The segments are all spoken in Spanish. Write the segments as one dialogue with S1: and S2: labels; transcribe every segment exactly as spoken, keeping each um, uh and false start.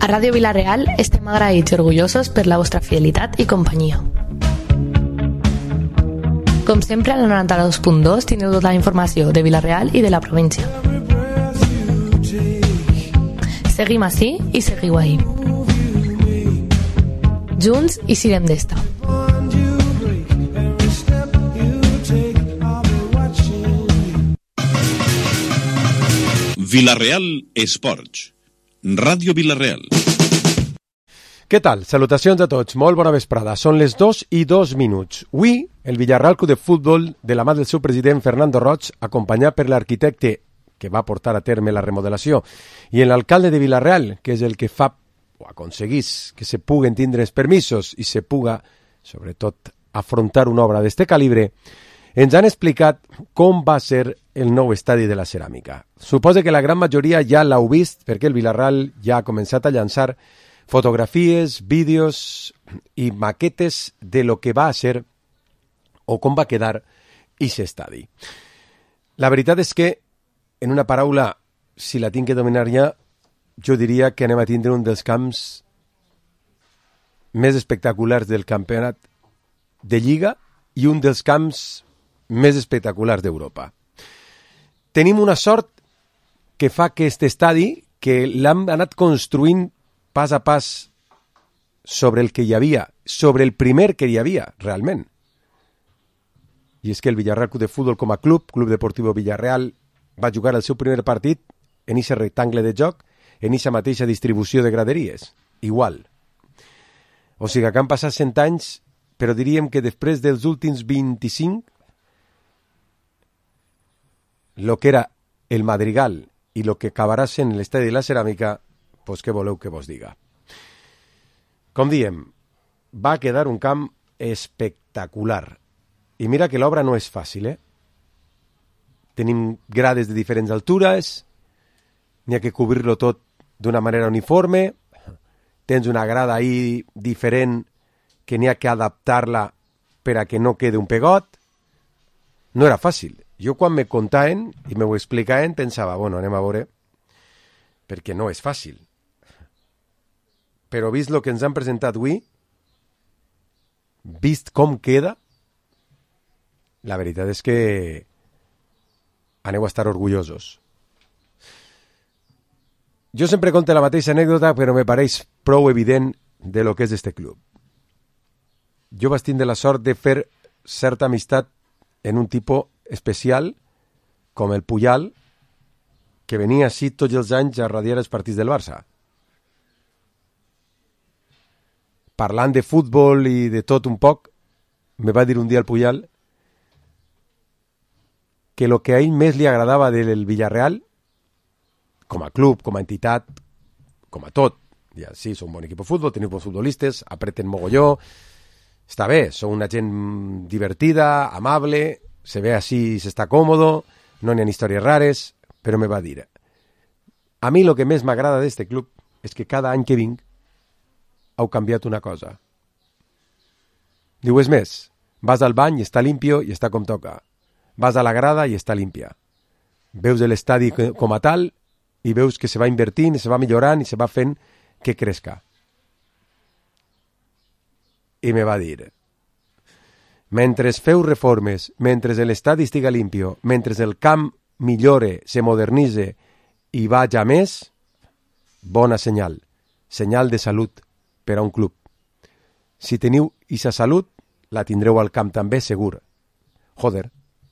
S1: A Ràdio Vila-real estem agraïts i orgullosos per la vostra fidelitat i companyia. Com sempre, al noranta-dos punt dos teniu tota la informació de Vila-real i de la província. Seguim ací i seguiu ahí. Junts i sirem d'esta.
S2: Vila-real Esports. Ràdio Vila-real.
S3: Què tal? Salutacions a tots. Molt bona vesprada. Són les dos i dos minuts. Avui, el Villarreal Club de Futbol, de la mà del seu president Fernando Roig, acompanyat per l'arquitecte que va portar a terme la remodelació, i l'alcalde de Vila-real, que és el que fa o aconseguís que se puguen tindre els permisos i se puga, sobretot, afrontar una obra d'este calibre, ens han explicat com va ser el nou estadi de la Ceràmica. Suposo que la gran majoria ja l'heu vist, perquè el Villarreal ja ha començat a llançar fotografies, vídeos i maquetes de lo que va ser o com va quedar aquest estadi. La veritat és que, en una paraula, si la tinc que dominar ja, jo diria que anem a tindre un dels camps més espectaculars del campionat de Lliga i un dels camps més espectaculars d'Europa. Tenim una sort que fa que aquest estadi, que l'hem anat construint pas a pas sobre el que hi havia, sobre el primer que hi havia, realment. I és que el Villarreal Club de Futbol com a club, Club Deportivo Villarreal, va jugar el seu primer partit en aquest rectangle de joc, en aquesta mateixa distribució de graderies. Igual. O sigui que han passat cent anys, però diríem que després dels últims vint-i-cinc, lo que era el Madrigal i lo que acabarà sent l'estadi de la Ceràmica, pues què voleu que vos diga. Com diem, va quedar un camp espectacular. I mira que l'obra no és fàcil, eh? Tenim grades de diferents altures, n'hi ha que cobrir-lo tot d'una manera uniforme, tens una grada ahí diferent que n'hi ha que adaptar-la per a que no quede un pegot. No era fàcil. Jo quan me contaven i m'ho explicaven pensava, bueno, anem a veure, perquè no és fàcil. Però vist el que ens han presentat avui, vist com queda, la veritat és que aneu a estar orgullosos. Jo sempre conto la mateixa anècdota, però me pareix prou evident de lo que és este club. Jo vaig tindre la sort de fer certa amistat en un tipus especial com el Puyal, que venia així tots els anys a radiar els partits del Barça. Parlant de futbol i de tot un poc, me va dir un dia el Puyal que el que a ell més li agradava del Villarreal, com a club, com a entitat, com a tot, ja sí, són un bon equip de futbol, teniu bons futbolistes, apreten mogolló, està bé, són una gent divertida, amable, se ve així, s'està còmodo, no n'hi ha històries rares, però me va dir, a mi el que més m'agrada d'este club és que cada any que vinc heu canviat una cosa. Diu, és més, vas al bany i està limpio i està com toca. Vas a la grada i està límpia. Veus l'estadi com a tal i veus que se va invertint, se va millorant i se va fent que cresca. I me va dir, mentre feu reformes, mentre l'estadi estiga limpio, mentre el camp millore, se modernitze i vaja més, bona senyal, senyal de salut per a un club. Si teniu ixa salut, la tindreu al camp també segur. Joder,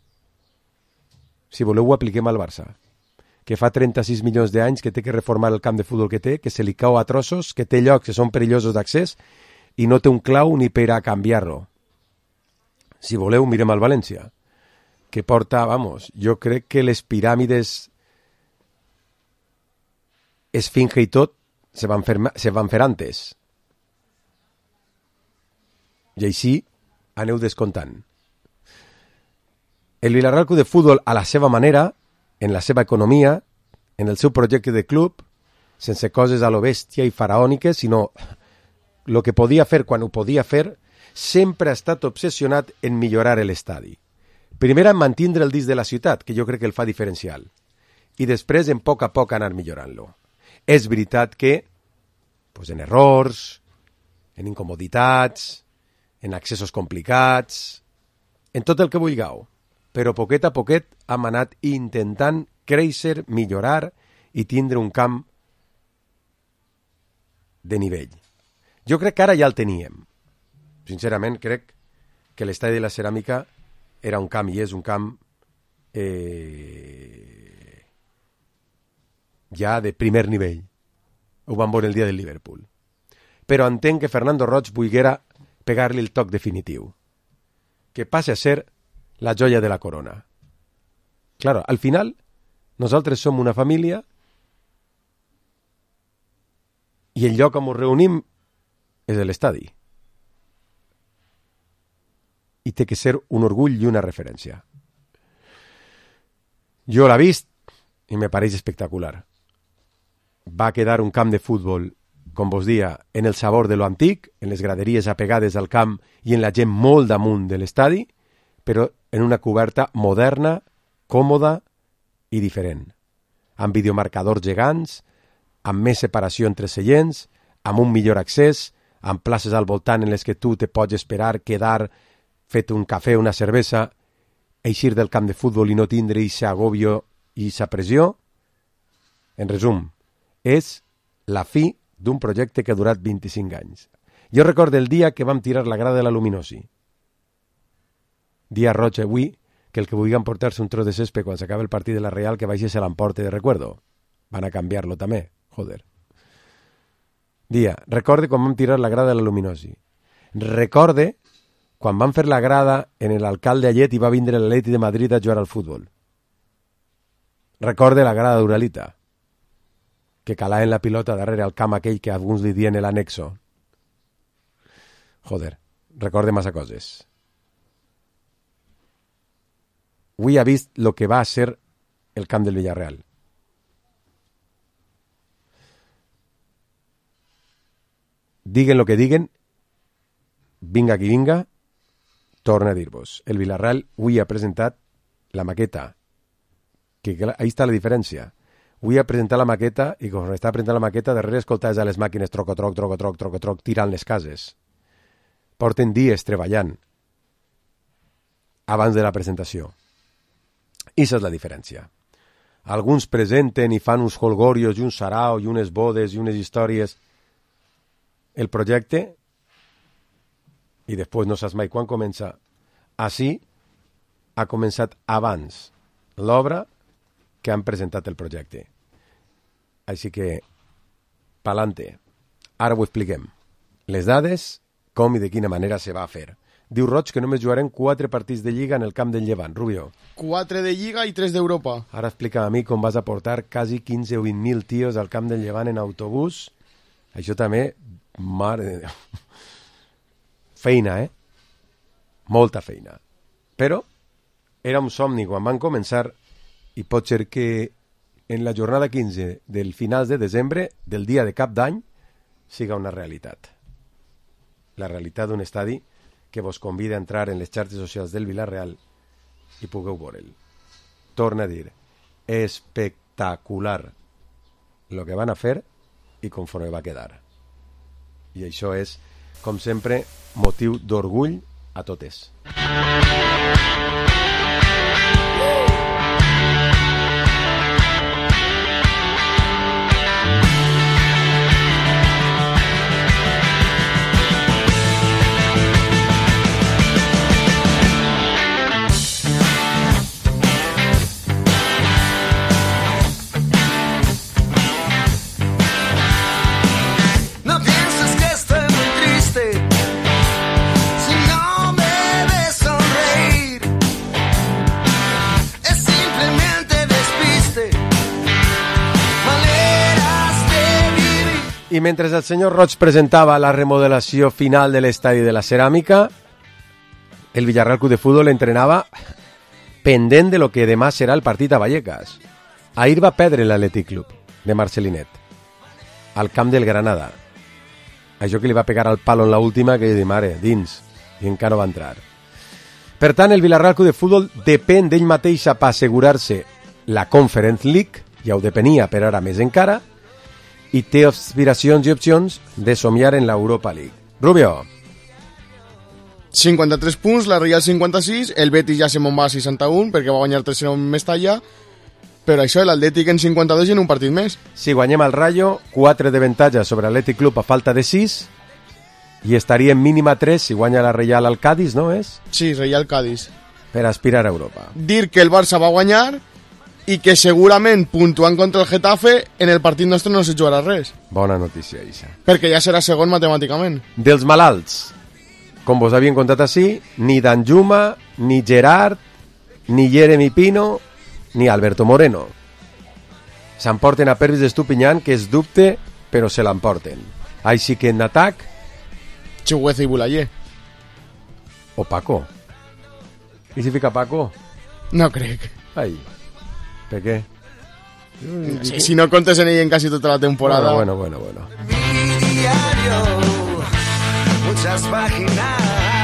S3: si voleu ho apliquem al Barça, que fa trenta-sis milions d'anys que té que reformar el camp de futbol que té, que se li cau a trossos, que té llocs que són perillosos d'accés i no té un clau ni per a canviar-lo. Si voleu, mirem al València, que porta, vamos, jo crec que les piràmides esfinge i tot se van fer, se van fer antes. I així aneu descomptant. El Villarreal Club de Futbol, a la seva manera, en la seva economia, en el seu projecte de club, sense coses a lo bèstia i faraòniques, sinó el que podia fer quan ho podia fer, sempre ha estat obsessionat en millorar l'estadi. Primer en mantindre el disc de la ciutat, que jo crec que el fa diferencial, i després en poc a poc anar millorant-lo. És veritat que pues en errors, en incomoditats, en accessos complicats, en tot el que vulgueu. Però poquet a poquet hem anat intentant créixer, millorar i tindre un camp de nivell. Jo crec que ara ja el teníem. Sincerament, crec que l'estadi de la Ceràmica era un camp i és un camp eh, ja de primer nivell. Ho vam veure el dia del Liverpool. Però entenc que Fernando Roig volguera pegar-li el toc definitiu, que passe a ser la joia de la corona. Claro, al final, nosaltres som una família i el lloc on ens reunim és l'estadi. I té que ser un orgull i una referència. Jo l'he vist i me pareix espectacular. Va quedar un camp de futbol, com vos dia, en el sabor de lo antic, en les graderies apegades al camp i en la gent molt damunt de l'estadi, però en una coberta moderna, còmoda i diferent. Amb videomarcadors gegants, amb més separació entre seients, amb un millor accés, amb places al voltant en les que tu te pots esperar, quedar, fet un cafè, una cervesa, eixir del camp de futbol i no tindre ixa agobio i ixa pressió. En resum, és la fi d'un projecte que ha durat vint-i-cinc anys. Jo recordo el dia que vam tirar la grada de la Luminosi. Dia roig avui, que el que vulguin portar-se un tros de césped quan s'acaba el partit de la Real, que vagi se l'emporte de recuerdo. Van a canviar-lo també, joder. Dia, recorde quan vam tirar la grada de la Luminosi. Recorde quan van fer la grada en l'Alcalde Allet i va vindre l'Atleti de Madrid a jugar al futbol. Recorde la grada d'Uralita, que calaven la pilota darrere al camp aquell que alguns li dien l'anexo. Joder, recorde massa coses. Avui ha vist el que va ser el camp del Villarreal. Diguen lo que diguen, vinga qui vinga, torna a dir-vos. El Villarreal avui ha presentat la maqueta, que ahí està la diferència. Avui ha presentat la maqueta i quan està presentant la maqueta darrere escoltaves a les màquines troco, troc, troco, troc, troco, troc, tirant les cases. Porten dies treballant abans de la presentació. I això és la diferència. Alguns presenten i fan uns holgorios i un sarau i unes bodes i unes històries el projecte i després no saps mai quan comença. Així ha començat abans l'obra que han presentat el projecte. Així que, pa'lante. Ara ho expliquem. Les dades, com i de quina manera se va fer. Diu Roig que només jugarem quatre partits de Lliga en el camp del Llevant. Rubio.
S4: Quatre de Lliga i tres d'Europa.
S3: Ara explica a mi com vas a portar quasi quinze o vint mil tios al camp del Llevant en autobús. Això també, mare de Déu. Feina, eh? Molta feina. Però era un somni quan van començar i pot ser que en la jornada quinze del finals de desembre, del dia de cap d'any, siga una realitat. La realitat d'un estadi que vos convida a entrar en les xarxes socials del Villarreal i pugueu veure'l. Torna a dir, espectacular el que van a fer i conforme va quedar. I això és, com sempre, motiu d'orgull a totes. I mentre el senyor Roig presentava la remodelació final de l'estadi de la Ceràmica, el Villarreal Club de Fútbol entrenava pendent de lo que demà serà el partit a Vallecas. Ahir va perdre l'Atlètic Club de Marcelinet al camp del Granada. Això que li va pegar al palo en l'última, que de mare, dins, i encara no va entrar. Per tant, el Villarreal Club de Fútbol depèn d'ell mateixa per assegurar-se la Conference League, ja ho depenia, però ara més encara, i té aspiracions i opcions de somiar en l'Europa League. Rubio.
S4: cinquanta-tres punts, la Real cinquanta-sis, el Betis ja se me'n va a seixanta-un perquè va guanyar tres en Mestalla, però això, l'Atlètic en cinquanta-dos i en un partit més.
S3: Si guanyem el Rayo, quatre d'avantatge sobre l'Atlètic Club a falta de sis, i estaria en mínima tres si guanya la Real al Cádiz, no és?
S4: Sí, Real Cádiz.
S3: Per aspirar a Europa.
S4: Dir que el Barça va guanyar i que segurament puntuant contra el Getafe en el partit nostre no se jugarà res.
S3: Bona notícia, Isa.
S4: Perquè ja serà segon matemàticament.
S3: Dels malalts, com vos havien contat així, ni Danjuma, ni Gerard, ni Jeremy Pino, ni Alberto Moreno. S'emporten a Pervis d'Estupinyan, que és dubte, però se l'emporten. Així que en atac...
S4: Chugueza i Bulayer.
S3: O Paco. I si fica Paco?
S4: No crec.
S3: Ai, per què?
S4: Si, si no comptes en ell en quasi tota la temporada...
S3: Bueno, bueno, bueno. bueno.
S5: Diario, muchas páginas.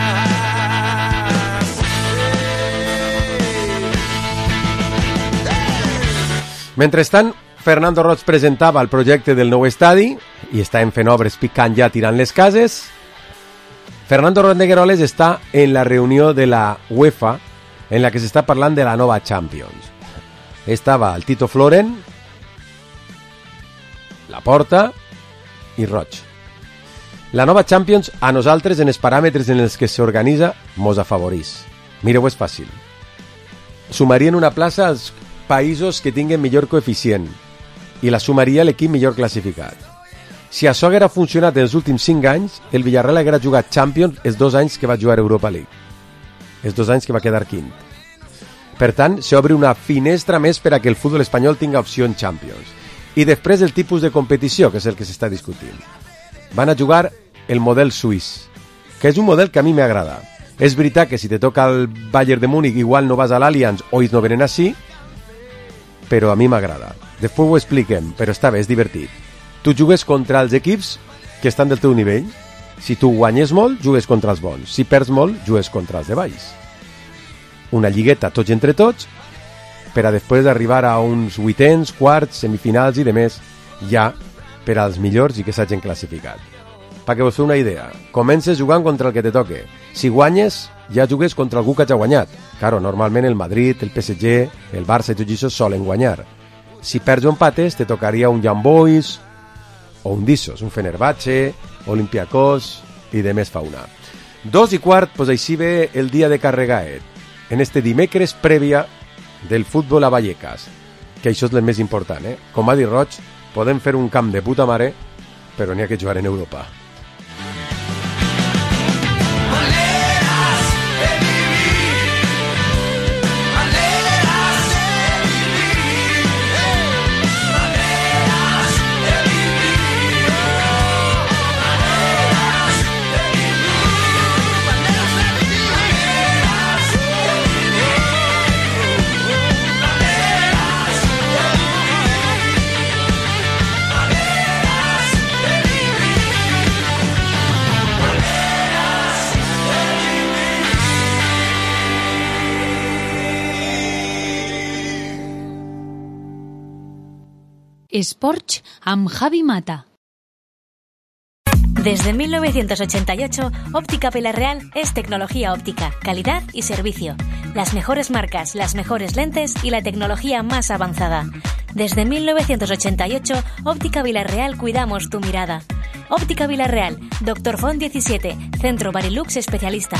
S3: Mentrestant, Fernando Roig presentava el projecte del nou estadi i estàvem fent obres picant ja tirant les cases. Fernando Rondegueroles està en la reunió de la UEFA en la que s'està parlant de la nova Champions. Estava el Tito Floren, Laporta i Roig. La nova Champions a nosaltres en els paràmetres en els que s'organitza mos afavorís. Mireu, és fàcil. Sumarien una plaça als països que tinguen millor coeficient i la sumaria l'equip millor classificat. Si això haguera funcionat en els últims cinc anys, el Villarreal haguera jugat Champions els dos anys que va jugar Europa League. Els dos anys que va quedar quint. Per tant, s'obre una finestra més per a que el futbol espanyol tinga opció en Champions. I després el tipus de competició, que és el que s'està discutint. Van a jugar el model suís, que és un model que a mi m'agrada. És veritat que si te toca el Bayern de Múnich igual no vas a l'Allianz o ells no venen així, però a mi m'agrada. Després ho expliquem, però està bé, és divertit. Tu jugues contra els equips que estan del teu nivell. Si tu guanyes molt, jugues contra els bons. Si perds molt, jugues contra els de baix. Una lligueta tots entre tots per a després arribar a uns vuitens, quarts, semifinals i demés ja per als millors i que s'hagin classificat. Perquè vos feu una idea, comences jugant contra el que te toque. Si guanyes, ja jugues contra algú que hagi guanyat. Claro, normalment el Madrid, el P S G, el Barça i tots això solen guanyar. Si perds o empates, te tocaria un Young Boys o un Dissos, un Fenerbahce, Olympiacos i de més fauna. Dos i quart, pues així ve el dia de Carregaet, en este dimecres prèvia del futbol a Vallecas, que això és el més important, eh? Com ha dit Roig, podem fer un camp de puta mare, però n'hi ha que jugar en Europa.
S6: Sports amb Javi Mata.
S7: Desde mil novecientos ochenta y ocho, Óptica Villarreal es tecnología óptica, calidad y servicio. Las mejores marcas, las mejores lentes y la tecnología más avanzada. Desde mil novecientos ochenta y ocho, Óptica Villarreal cuidamos tu mirada. Óptica Villarreal, Doctor Font diecisiete, Centro Barilux especialista.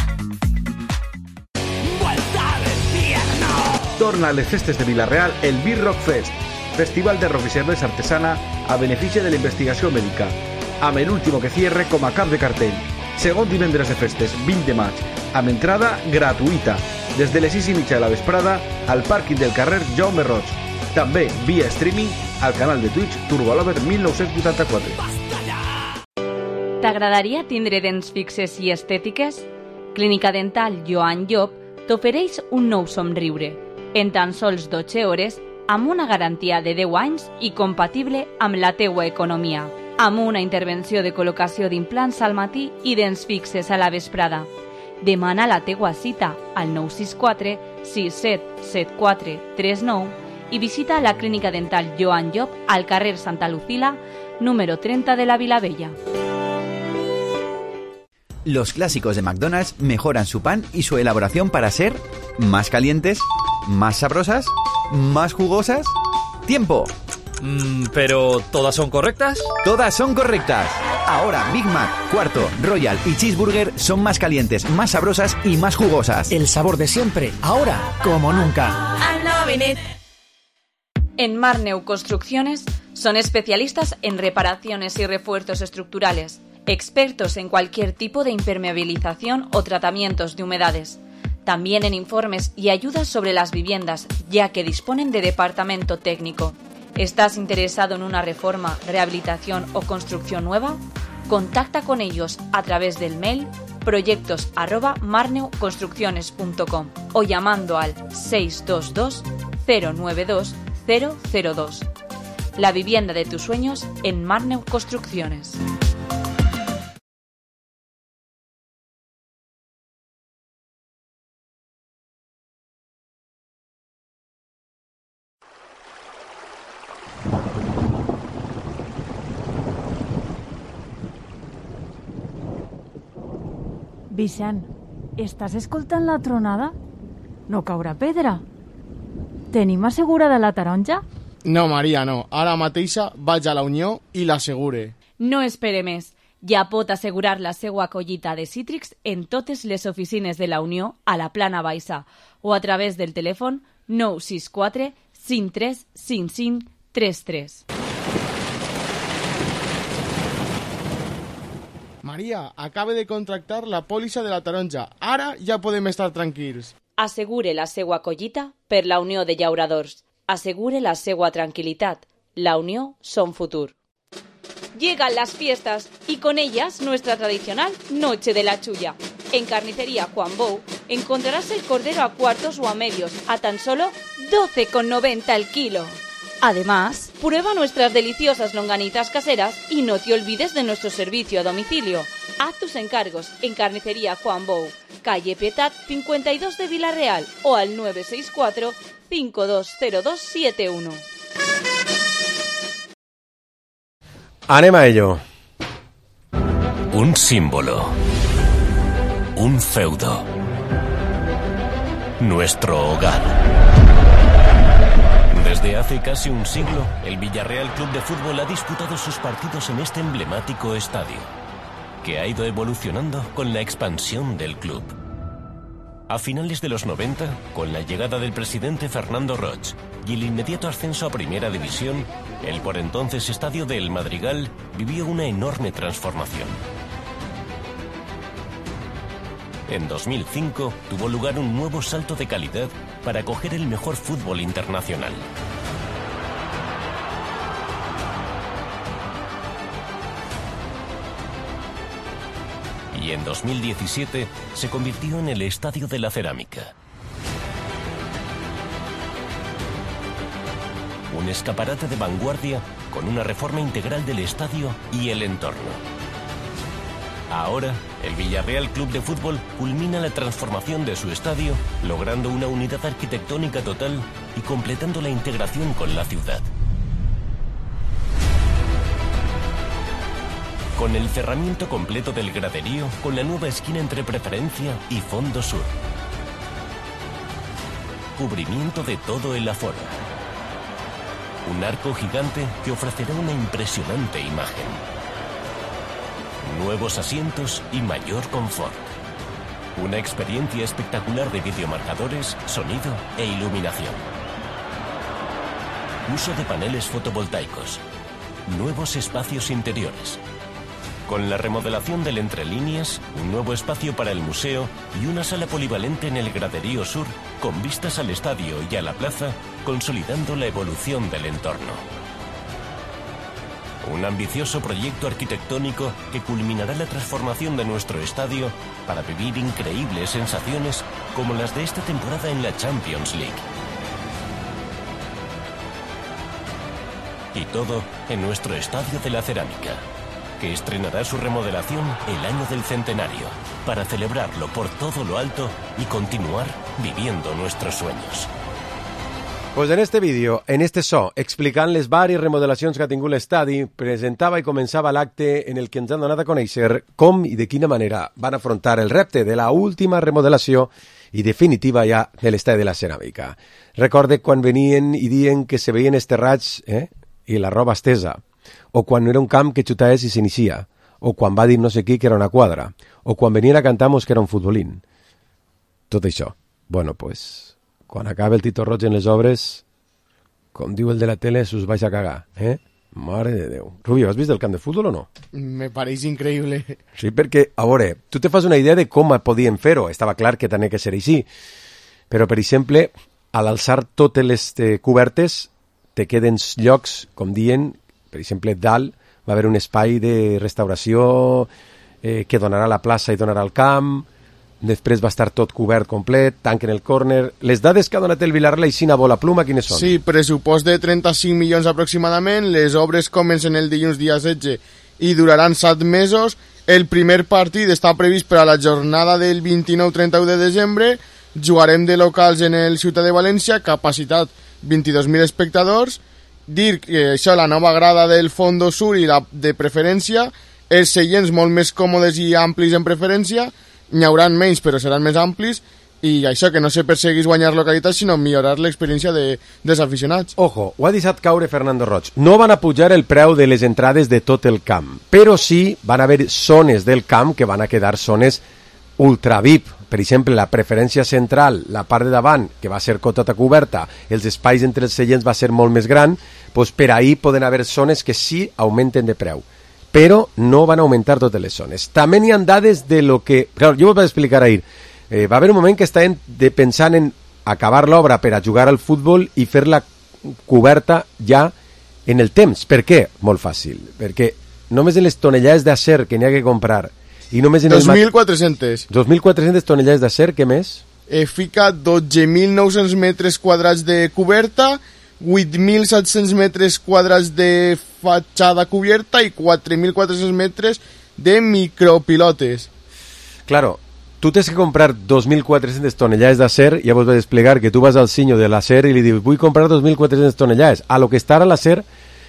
S8: Torna a les festes de Villarreal el Beer Rock Fest, festival de rock y cerveza artesana a beneficio de la investigació mèdica, amb l'último que cierre com a cap de cartell. Segon divendres de festes, vint de maig, amb entrada gratuïta, des de les sis i mitja de la vesprada al pàrquing del carrer Jaume Roig. També via streaming al canal de Twitch Turbolover mil nou-cents vuitanta-quatre.
S9: T'agradaria tindre dents fixes i estètiques? Clínica Dental Joan Llop t'ofereix un nou somriure, en tan sols dotze hores, amb una garantia de deu anys i compatible amb la teua economia, amb una intervenció de col·locació d'implants al matí i dents fixes a la vesprada. Demana la teua cita al nou sis quatre sis set set quatre tres nou y visita la Clínica Dental Joan Llop al carrer Santa Lucila, número treinta de la Vilavella.
S10: Los clásicos de McDonald's mejoran su pan y su elaboración para ser más calientes, más sabrosas, más jugosas. ¡Tiempo!
S11: Mm, ¿Pero todas son correctas?
S10: Todas son correctas. Ahora Big Mac, Cuarto, Royal y Cheeseburger son más calientes, más sabrosas y más jugosas.
S12: El sabor de siempre, ahora como nunca.
S9: I'm loving it. En Marneu Construcciones son especialistas en reparaciones y refuerzos estructurales, expertos en cualquier tipo de impermeabilización o tratamientos de humedades. También en informes y ayudas sobre las viviendas, ya que disponen de departamento técnico. ¿Estás interesado en una reforma, rehabilitación o construcción nueva? Contacta con ellos a través del mail proyectos arroba marneuconstrucciones punto com o llamando al seis dos dos cero nueve dos cero cero dos. La vivienda de tus sueños en Marneu Construcciones.
S13: Vicent, estàs escoltant la tronada? No caurà pedra? Tenim assegurada la taronja?
S4: No, Maria, no. Ara mateixa vaig a la Unió i l'assegure.
S9: No espere més. Ja pot assegurar la seva collita de cítrics en totes les oficines de la Unió a la Plana Baixa o a través del telèfon nou sis quatre cinc tres cinc cinc tres tres.
S4: Maria, acabe de contractar la pòlissa de la taronja. Ara ja podem estar tranquils.
S9: Assegure la seva collita per la Unió de Llauradors. Asegure la seva tranquilitat. La Unió son futur. Llegan las fiestas y con ellas nuestra tradicional Noche de la Chulla. En Carnicería Juan Bou encontrarás el cordero a cuartos o a medios a tan solo doce con noventa el kilo. Además, prueba nuestras deliciosas longanitas caseras y no te olvides de nuestro servicio a domicilio. Haz tus encargos en Carnicería Juan Bou, calle Pietat cincuenta y dos de Villarreal o al nueve seis cuatro cinco dos cero dos siete uno.
S3: Anem a ello.
S14: Un símbolo. Un feudo. Nuestro hogar. Desde hace casi un siglo, el Villarreal Club de Fútbol ha disputado sus partidos en este emblemático estadio, que ha ido evolucionando con la expansión del club. A finales de los noventa, con la llegada del presidente Fernando Roig y el inmediato ascenso a Primera División, el por entonces estadio de El Madrigal vivió una enorme transformación. En dos mil cinco tuvo lugar un nuevo salto de calidad para acoger el mejor fútbol internacional. Y en dos mil diecisiete se convirtió en el Estadio de la Cerámica. Un escaparate de vanguardia con una reforma integral del estadio y el entorno. Ahora, el Villarreal Club de Fútbol culmina la transformación de su estadio, logrando una unidad arquitectónica total y completando la integración con la ciudad. Con el cerramiento completo del graderío, con la nueva esquina entre Preferencia y Fondo Sur. Cubrimiento de todo el aforo. Un arco gigante que ofrecerá una impresionante imagen. Nuevos asientos y mayor confort. Una experiencia espectacular de videomarcadores, sonido e iluminación. Uso de paneles fotovoltaicos. Nuevos espacios interiores. Con la remodelación del entrelíneas, un nuevo espacio para el museo y una sala polivalente en el graderío sur, con vistas al estadio y a la plaza, consolidando la evolución del entorno. Un ambicioso proyecto arquitectónico que culminará la transformación de nuestro estadio para vivir increíbles sensaciones como las de esta temporada en la Champions League. Y todo en nuestro Estadio de la Cerámica, que estrenará su remodelación el año del centenario, para celebrarlo por todo lo alto y continuar viviendo nuestros sueños.
S3: Pues en este vídeo, en este so, explicant les diverses remodelacions que ha tingut l'estadi, presentava i començava l'acte en el que ens han donat a conèixer com i de quina manera van afrontar el repte de la última remodelació i definitiva ja de l'estadi de la Ceràmica. Recorde quan venien i dien que se veien esterrats eh, i la roba estesa, o quan era un camp que xutaves i s'inicia, o quan va dir no sé qui que era una quadra, o quan venien a cantar-nos que era un futbolín. Tot això. Bueno, pues... quan acaba el Tito Roig en les obres, com diu el de la tele, s'us vais a cagar, eh? Mare de Déu. Rubio, has vist el camp de futbol o no?
S4: Me pareix increïble.
S3: Sí, perquè, a veure, tu te fas una idea de com podien fer-ho. Estava clar que tenia que ser així. Però, per exemple, a l'alçar totes les eh, cobertes, te queden llocs, com diuen, per exemple, dalt va haver un espai de restauració eh, que donarà la plaça i donarà el camp. Després va estar tot cobert complet, tanquen el córner. Les dades que ha donat el Vilarreal així a bola pluma, quines són?
S4: Sí, pressupost de trenta-cinc milions aproximadament, les obres comencen el dilluns dia setze i duraran set mesos. El primer partit està previst per a la jornada del vint-i-nou trenta-u de desembre, jugarem de locals en el Ciutat de València, capacitat vint-i-dos mil espectadors. Dir que això, la nova grada del Fondo Sur i la de preferència, els seients molt més còmodes i amplis en preferència, n'hi haurà menys però seran més amplis, i això, que no se perseguís guanyar localitat sinó millorar l'experiència de, dels aficionats.
S3: Ojo, ho ha deixat caure Fernando Roig. No van a pujar el preu de les entrades de tot el camp, però sí van haver zones del camp que van a quedar zones ultra V I P. Per exemple, la preferència central, la part de davant, que va ser tota coberta, els espais entre els seients va ser molt més gran, doncs per ahí poden haver zones que sí augmenten de preu, però no van augmentar totes les zones. També n'hi ha dades de lo que... Claro, jo ho vaig explicar ahir. Eh, va haver un moment que estaven de pensant en acabar l'obra per a jugar al futbol i fer-la coberta ja en el temps. Per què? Molt fàcil. Perquè només en les tonellades d'acer que n'hi ha que comprar i només en
S4: dos mil quatre-cents.
S3: dos mil quatre-cents tonellades d'acer, què més?
S4: Eh, fica dotze mil nou-cents metres quadrats de coberta, vuit mil set-cents metres quadrats de fatxada cubierta i quatre mil quatre-cents metres de micropilotes.
S3: Claro, tu tens que comprar dos mil quatre-cents tonellades d'acer, ja vos vaig explicar que tu vas al sinyo de l'acer i li dius vull comprar dos mil quatre-cents tonellades. A lo que està ara l'acer,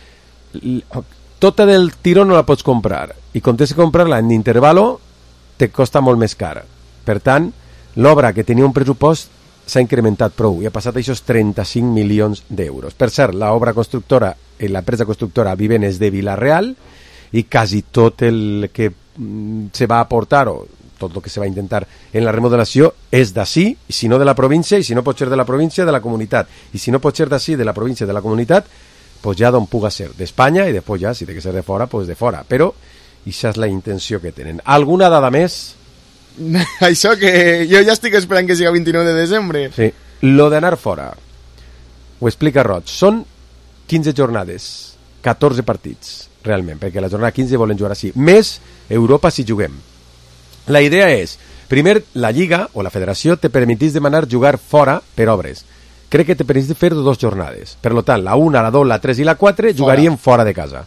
S3: tota del tiró no la pots comprar, i com tens que comprar-la en intervalo, te costa molt més car. Per tant, l'obra que tenia un pressupost s'ha incrementat prou i ha passat això trenta-cinc milions d'euros. Per cert, l'obra constructora, l'empresa constructora Viven és de Vilarreal i quasi tot el que se va aportar o tot el que se va intentar en la remodelació és d'ací, i si no de la província, i si no pot ser de la província, de la comunitat, i si no pot ser d'ací, de la província, de la comunitat, pues ja d'on puga ser, d'Espanya, i després ja, si té que ser de fora, pues de fora. Però això és la intenció que tenen. Alguna dada més?
S4: Això que jo ja estic esperant que sigui vint-i-nou de desembre.
S3: Sí, lo d'anar fora ho explica Roig, són quinze jornades, catorze partits realment, perquè la jornada quinze volen jugar així, més Europa si juguem. La idea és, primer la Lliga o la Federació te permetís demanar jugar fora per obres. Crec que te permetís fer dues jornades, per tant la una, la dos, la tres i la quatre jugaríem fora de casa,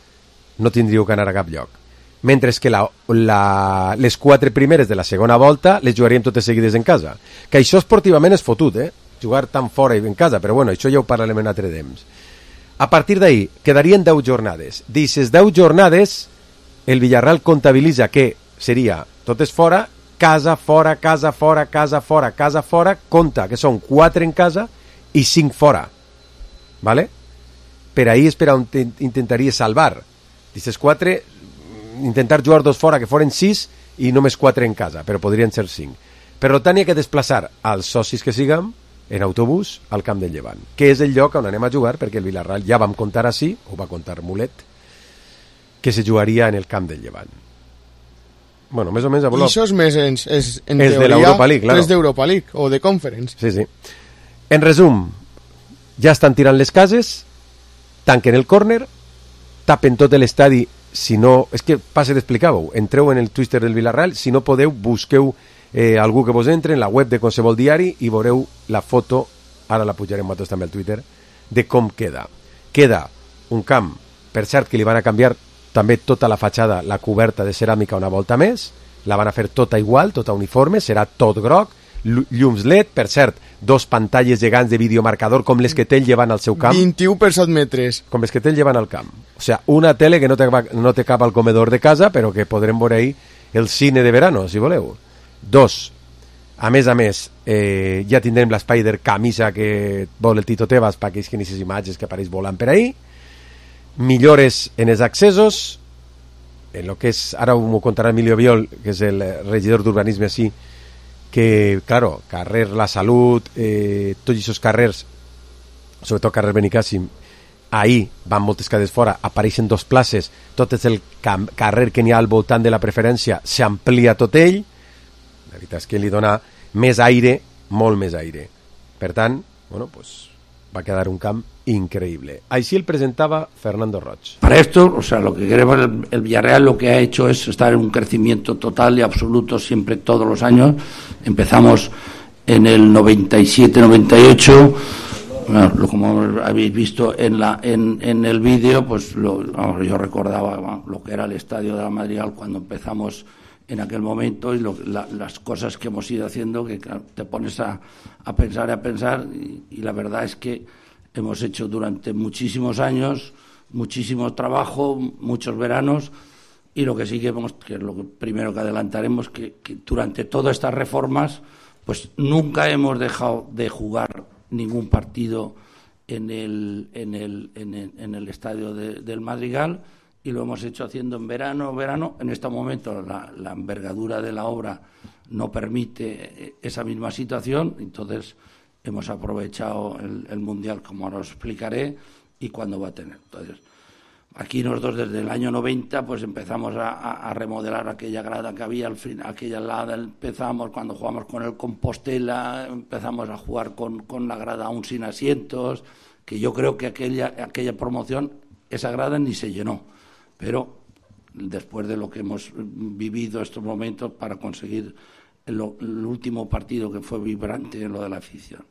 S3: no tindríeu que anar a cap lloc, mentre que la, la, les quatre primeres de la segona volta les jugaríem totes seguides en casa, que això esportivament és fotut, eh? Jugar tant fora i en casa, però bueno, això ja ho parlarem en altre temps. A partir d'ahir quedarien deu jornades. D'aquestes deu jornades el Villarreal comptabilitza que seria totes fora, casa, fora, casa, fora, casa, fora, casa, fora, compta que són quatre en casa i cinc fora, ¿vale? Per ahir és per on intentaria salvar. D'aquestes quatre, intentar jugar dos fora, que foren sis, i només quatre en casa, però podrien ser cinc. Per tant, hi ha que desplaçar als socis que siguem en autobús al Camp del Llevant, que és el lloc on anem a jugar, perquè el Vilarreal ja vam contar així, ho va contar Mulet, que se jugaria en el Camp del Llevant. Bueno, més o menys...
S4: I això és més, en, és, en
S3: és
S4: teoria,
S3: de l'Europa League, claro.
S4: És d'Europa League, o de Conference.
S3: Sí, sí. En resum, ja estan tirant les cases, tanquen el córner, tapen tot l'estadi. Si no, és que passa d'explicar-ho, entreu en el Twitter del Vilarreal, si no podeu, busqueu eh, algú que vos entre en la web de qualsevol diari i veureu la foto, ara la pujarem nosaltres també al Twitter, de com queda. Queda un camp, per cert que li van a canviar també tota la fatxada, la coberta de ceràmica una volta més, la van a fer tota igual, tota uniforme, serà tot groc, llums L E D, per cert, dos pantalles gegants de videomarcador com les que té el llevant al seu camp.
S4: vint-i-u per set metres.
S3: Com les que té el llevant al camp. O sea, una tele que no té, no té cap al comedor de casa, però que podrem veure ahí el cine de verano, si voleu. Dos, a més a més, eh, ja tindrem l'Spider camisa que vol el Tito Tebas per aquells que ni les imatges que apareix volant per ahí. Millores en els accessos, en lo que és, ara m'ho contarà Emilio Viol, que és el regidor d'urbanisme així, que, claro, carrer La Salut, eh, tots aquests carrers, sobretot carrer Benicàssim, ahir van moltes cases fora, apareixen dos places, tot és el cam- carrer que n'hi ha al voltant de la preferència, s'amplia tot ell, la veritat és que li dona més aire, molt més aire. Per tant, bueno, pues va a quedar un camp increíble. Así el presentaba Fernando Roig.
S15: Para esto, o sea, lo que queremos, el, el Villarreal lo que ha hecho es estar en un crecimiento total y absoluto siempre, todos los años. Empezamos en el noventa y siete noventa y ocho, bueno, lo, como habéis visto en la en, en el vídeo, pues lo, vamos, yo recordaba bueno, lo que era el estadio de la Madrigal cuando empezamos en aquel momento y lo, la, las cosas que hemos ido haciendo, que claro, te pones a, a pensar y a pensar y, y la verdad es que hemos hecho durante muchísimos años muchísimo trabajo, muchos veranos, y lo que sí que hemos, que es lo que primero que adelantaremos, que, que durante todas estas reformas pues nunca hemos dejado de jugar ningún partido en el en el en el, en el estadio de, del Madrigal, y lo hemos hecho haciendo en verano, verano. En este momento la, la envergadura de la obra no permite esa misma situación, entonces hemos aprovechado el, el Mundial, como ahora os explicaré, y cuándo va a tener. Entonces, aquí nosotros desde el año noventa pues empezamos a, a, a remodelar aquella grada que había, al fin, aquella grada empezamos cuando jugamos con el Compostela, empezamos a jugar con, con la grada aún sin asientos, que yo creo que aquella, aquella promoción, esa grada ni se llenó. Pero después de lo que hemos vivido estos momentos para conseguir el, el último partido que fue vibrante en lo de la afición.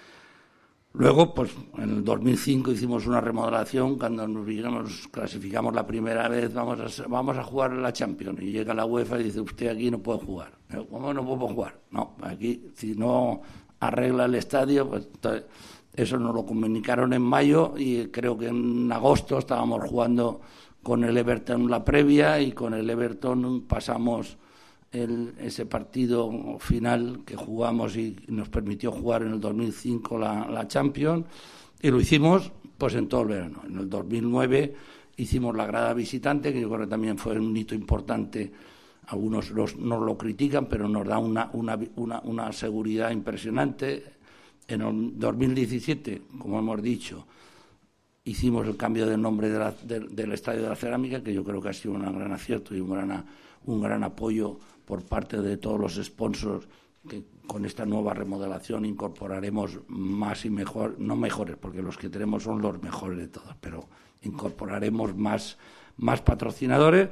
S15: Luego, pues en el dos mil cinco hicimos una remodelación, cuando nos, nos clasificamos la primera vez, vamos a, vamos a jugar la Champions, y llega la UEFA y dice, usted aquí no puede jugar. ¿Cómo no puedo jugar? No, aquí si no arregla el estadio, pues entonces, eso nos lo comunicaron en mayo y creo que en agosto estábamos jugando con el Everton la previa, y con el Everton pasamos el, ese partido final que jugamos y nos permitió jugar en el dos mil cinco la, la Champions, y lo hicimos pues en todo el verano. En el dos mil nueve hicimos la grada visitante, que yo creo que también fue un hito importante. Algunos los, nos lo critican, pero nos da una, una, una, una seguridad impresionante. En el dos mil diecisiete, como hemos dicho, hicimos el cambio de nombre de la, de, del Estadio de la Cerámica, que yo creo que ha sido un gran acierto y un gran, un gran apoyo por parte de todos los sponsors, que con esta nueva remodelación incorporaremos más y mejor, no mejores, porque los que tenemos son los mejores de todos, pero incorporaremos más, más patrocinadores.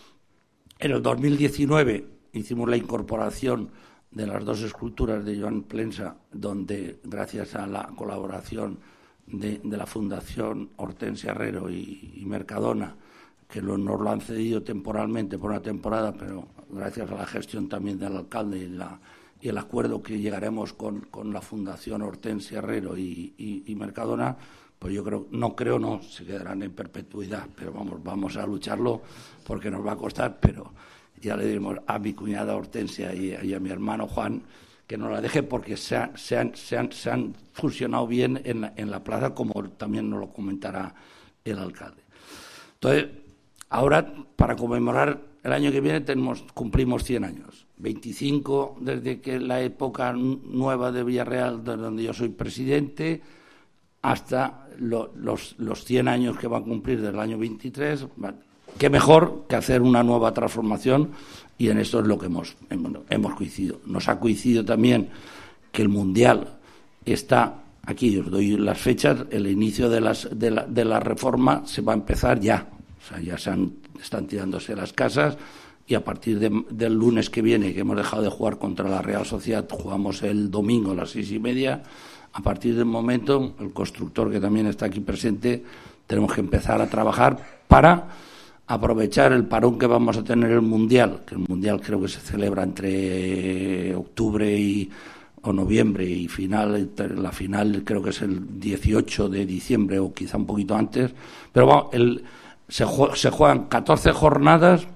S15: En el dos mil diecinueve hicimos la incorporación de las dos esculturas de Joan Plensa, donde gracias a la colaboración De, de la Fundación Hortensia Herrero y, y Mercadona, que lo, nos lo han cedido temporalmente por una temporada, pero gracias a la gestión también del alcalde y, la, y el acuerdo que llegaremos con, con la Fundación Hortensia Herrero y, y, y Mercadona, pues yo creo, no creo, no, se quedarán en perpetuidad, pero vamos, vamos a lucharlo porque nos va a costar, pero ya le diremos a mi cuñada Hortensia y, y a mi hermano Juan que no la deje, porque se han, se han, se han, se han fusionado bien en la, en la plaza, como también nos lo comentará el alcalde. Entonces, ahora, para conmemorar el año que viene, tenemos, cumplimos cien años. veinticinco desde que la época nueva de Villarreal, de donde yo soy presidente, hasta lo, los, los cien años que va a cumplir del año veintitrés. Qué mejor que hacer una nueva transformación, y en esto es lo que hemos, hemos coincidido. Nos ha coincidido también que el Mundial está, aquí os doy las fechas, el inicio de, las, de, la, de la reforma se va a empezar ya. O sea, ya se han, están tirándose las casas, y a partir de, del lunes que viene, que hemos dejado de jugar contra la Real Sociedad, jugamos el domingo a las seis y media. A partir del momento, el constructor, que también está aquí presente, tenemos que empezar a trabajar para aprovechar el parón que vamos a tener el Mundial, que el Mundial creo que se celebra entre octubre y o noviembre y final, la final creo que es el dieciocho de diciembre o quizá un poquito antes, pero vamos, el, se, jue, se juegan catorce jornadas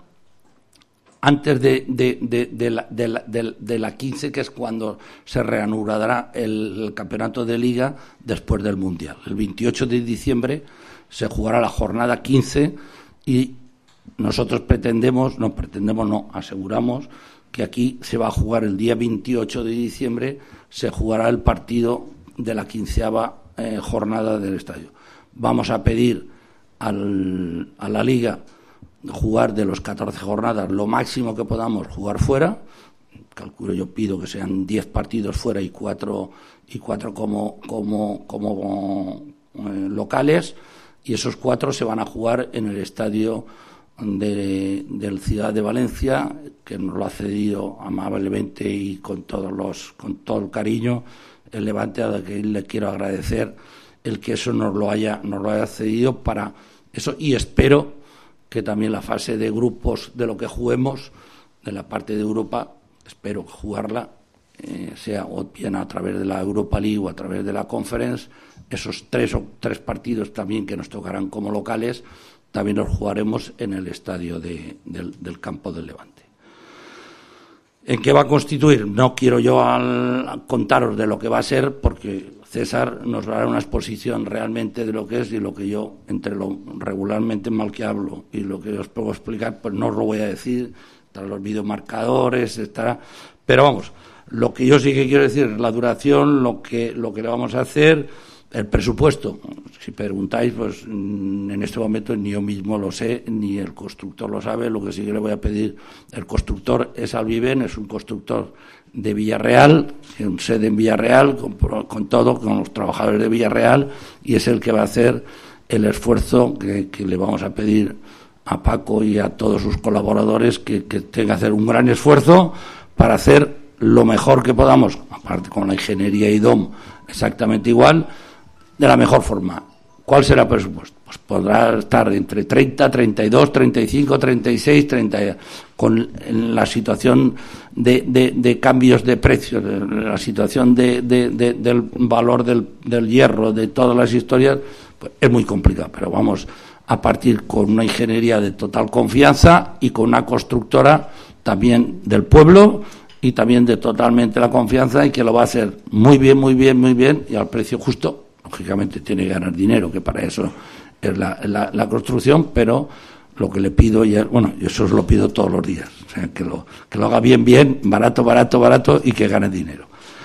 S15: antes de, de, de, de, la, de, la, de, de la quince, que es cuando se reanudará el, el campeonato de liga después del Mundial. El veintiocho de diciembre se jugará la jornada quince y nosotros pretendemos, no pretendemos, no, aseguramos que aquí se va a jugar el día veintiocho de diciembre, se jugará el partido de la quinceava eh, jornada del estadio. Vamos a pedir al, a la liga jugar de los catorce jornadas lo máximo que podamos jugar fuera. Calculo, yo pido que sean diez partidos fuera y cuatro y cuatro como como como eh, locales, y esos cuatro se van a jugar en el estadio de del Ciudad de Valencia, que nos lo ha cedido amablemente y con todos los con todo el cariño el Levante, a que le quiero agradecer el que eso nos lo haya nos lo haya cedido para eso, y espero que también la fase de grupos de lo que juguemos, de la parte de Europa, espero jugarla, eh, sea o bien a través de la Europa League o a través de la Conference, esos tres o tres partidos también que nos tocarán como locales, también los jugaremos en el estadio de, del, del campo del Levante. ¿En qué va a constituir? No quiero yo al, a contaros de lo que va a ser, porque César nos dará una exposición realmente de lo que es, y lo que yo, entre lo regularmente mal que hablo y lo que os puedo explicar, pues no os lo voy a decir. Estarán los videomarcadores, estará... Pero vamos, lo que yo sí que quiero decir es la duración, lo que, lo que le vamos a hacer, el presupuesto. Si preguntáis, pues en este momento ni yo mismo lo sé, ni el constructor lo sabe. Lo que sí que le voy a pedir, el constructor es Alviven, es un constructor de Villarreal, con sede en Villarreal, con, con todo, con los trabajadores de Villarreal, y es el que va a hacer el esfuerzo que, que le vamos a pedir a Paco y a todos sus colaboradores, que, que tenga que hacer un gran esfuerzo para hacer lo mejor que podamos, aparte con la ingeniería I D O M exactamente igual, de la mejor forma. ¿Cuál será el presupuesto? Pues podrá estar entre treinta, treinta y dos, treinta y cinco, treinta y seis, treinta, con la situación de, de, de cambios de precios, la situación de, de, de, del valor del, del hierro, de todas las historias, pues es muy complicado, pero vamos a partir con una ingeniería de total confianza y con una constructora también del pueblo y también de totalmente la confianza, y que lo va a hacer muy bien, muy bien, muy bien y al precio justo. Lógicamente tiene que ganar dinero, que para eso es la, la, la construcción, pero lo que le pido, y bueno, yo eso os lo pido todos los días, o sea, que lo, que lo haga bien, bien, barato, barato, barato, y que gane dinero.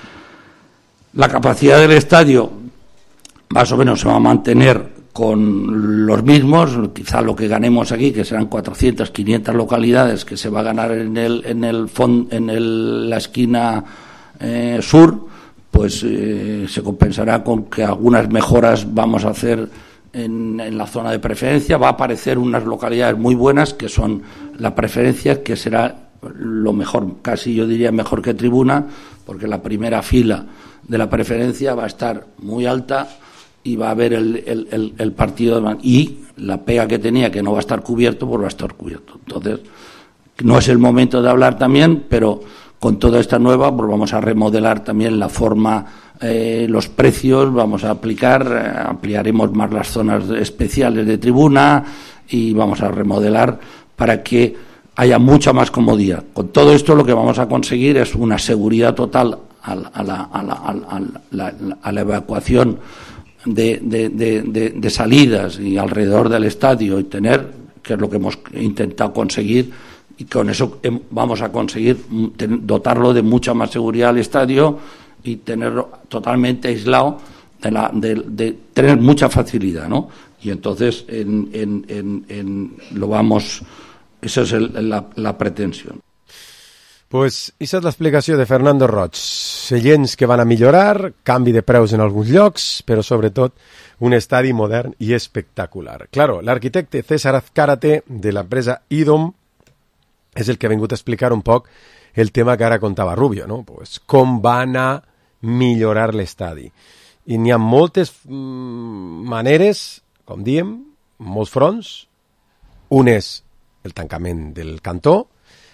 S15: La capacidad del estadio más o menos se va a mantener con los mismos, quizá lo que ganemos aquí, que serán cuatrocientas, quinientas localidades, que se va a ganar en el en el fond, en el, la esquina eh, sur, pues eh, se compensará con que algunas mejoras vamos a hacer en, en la zona de preferencia. Va a aparecer unas localidades muy buenas, que son la preferencia, que será lo mejor, casi yo diría mejor que tribuna, porque la primera fila de la preferencia va a estar muy alta y va a haber el, el, el, el partido de... y la pega que tenía, que no va a estar cubierto, pues va a estar cubierto. Entonces, no es el momento de hablar también, pero con toda esta nueva, pues vamos a remodelar también la forma, eh, los precios, vamos a aplicar, eh, ampliaremos más las zonas especiales de tribuna y vamos a remodelar para que haya mucha más comodidad. Con todo esto lo que vamos a conseguir es una seguridad total a la, a la, a la, a la, a la, a la evacuación de, de, de, de, de salidas y alrededor del estadio, y tener, que es lo que hemos intentado conseguir, y con eso vamos a conseguir dotarlo de mucha más seguridad al estadio y tenerlo totalmente aislado, de, la, de, de tener mucha facilidad, ¿no? Y entonces en, en, en, en lo vamos, esa es el, la, la pretensión.
S3: Pues esa és l'explicació de Fernando Roig. Seients que van a millorar, canvi de preus en alguns llocs, però sobretot un estadi modern i espectacular. Claro, l'arquitecte César Azcárate de l'empresa I D O M és el que ha vingut a explicar un poc el tema que ara contava Rubio, no? Pues com van a millorar l'estadi. I n'hi ha moltes mm, maneres, com diem, molts fronts. Un és el tancament del cantó,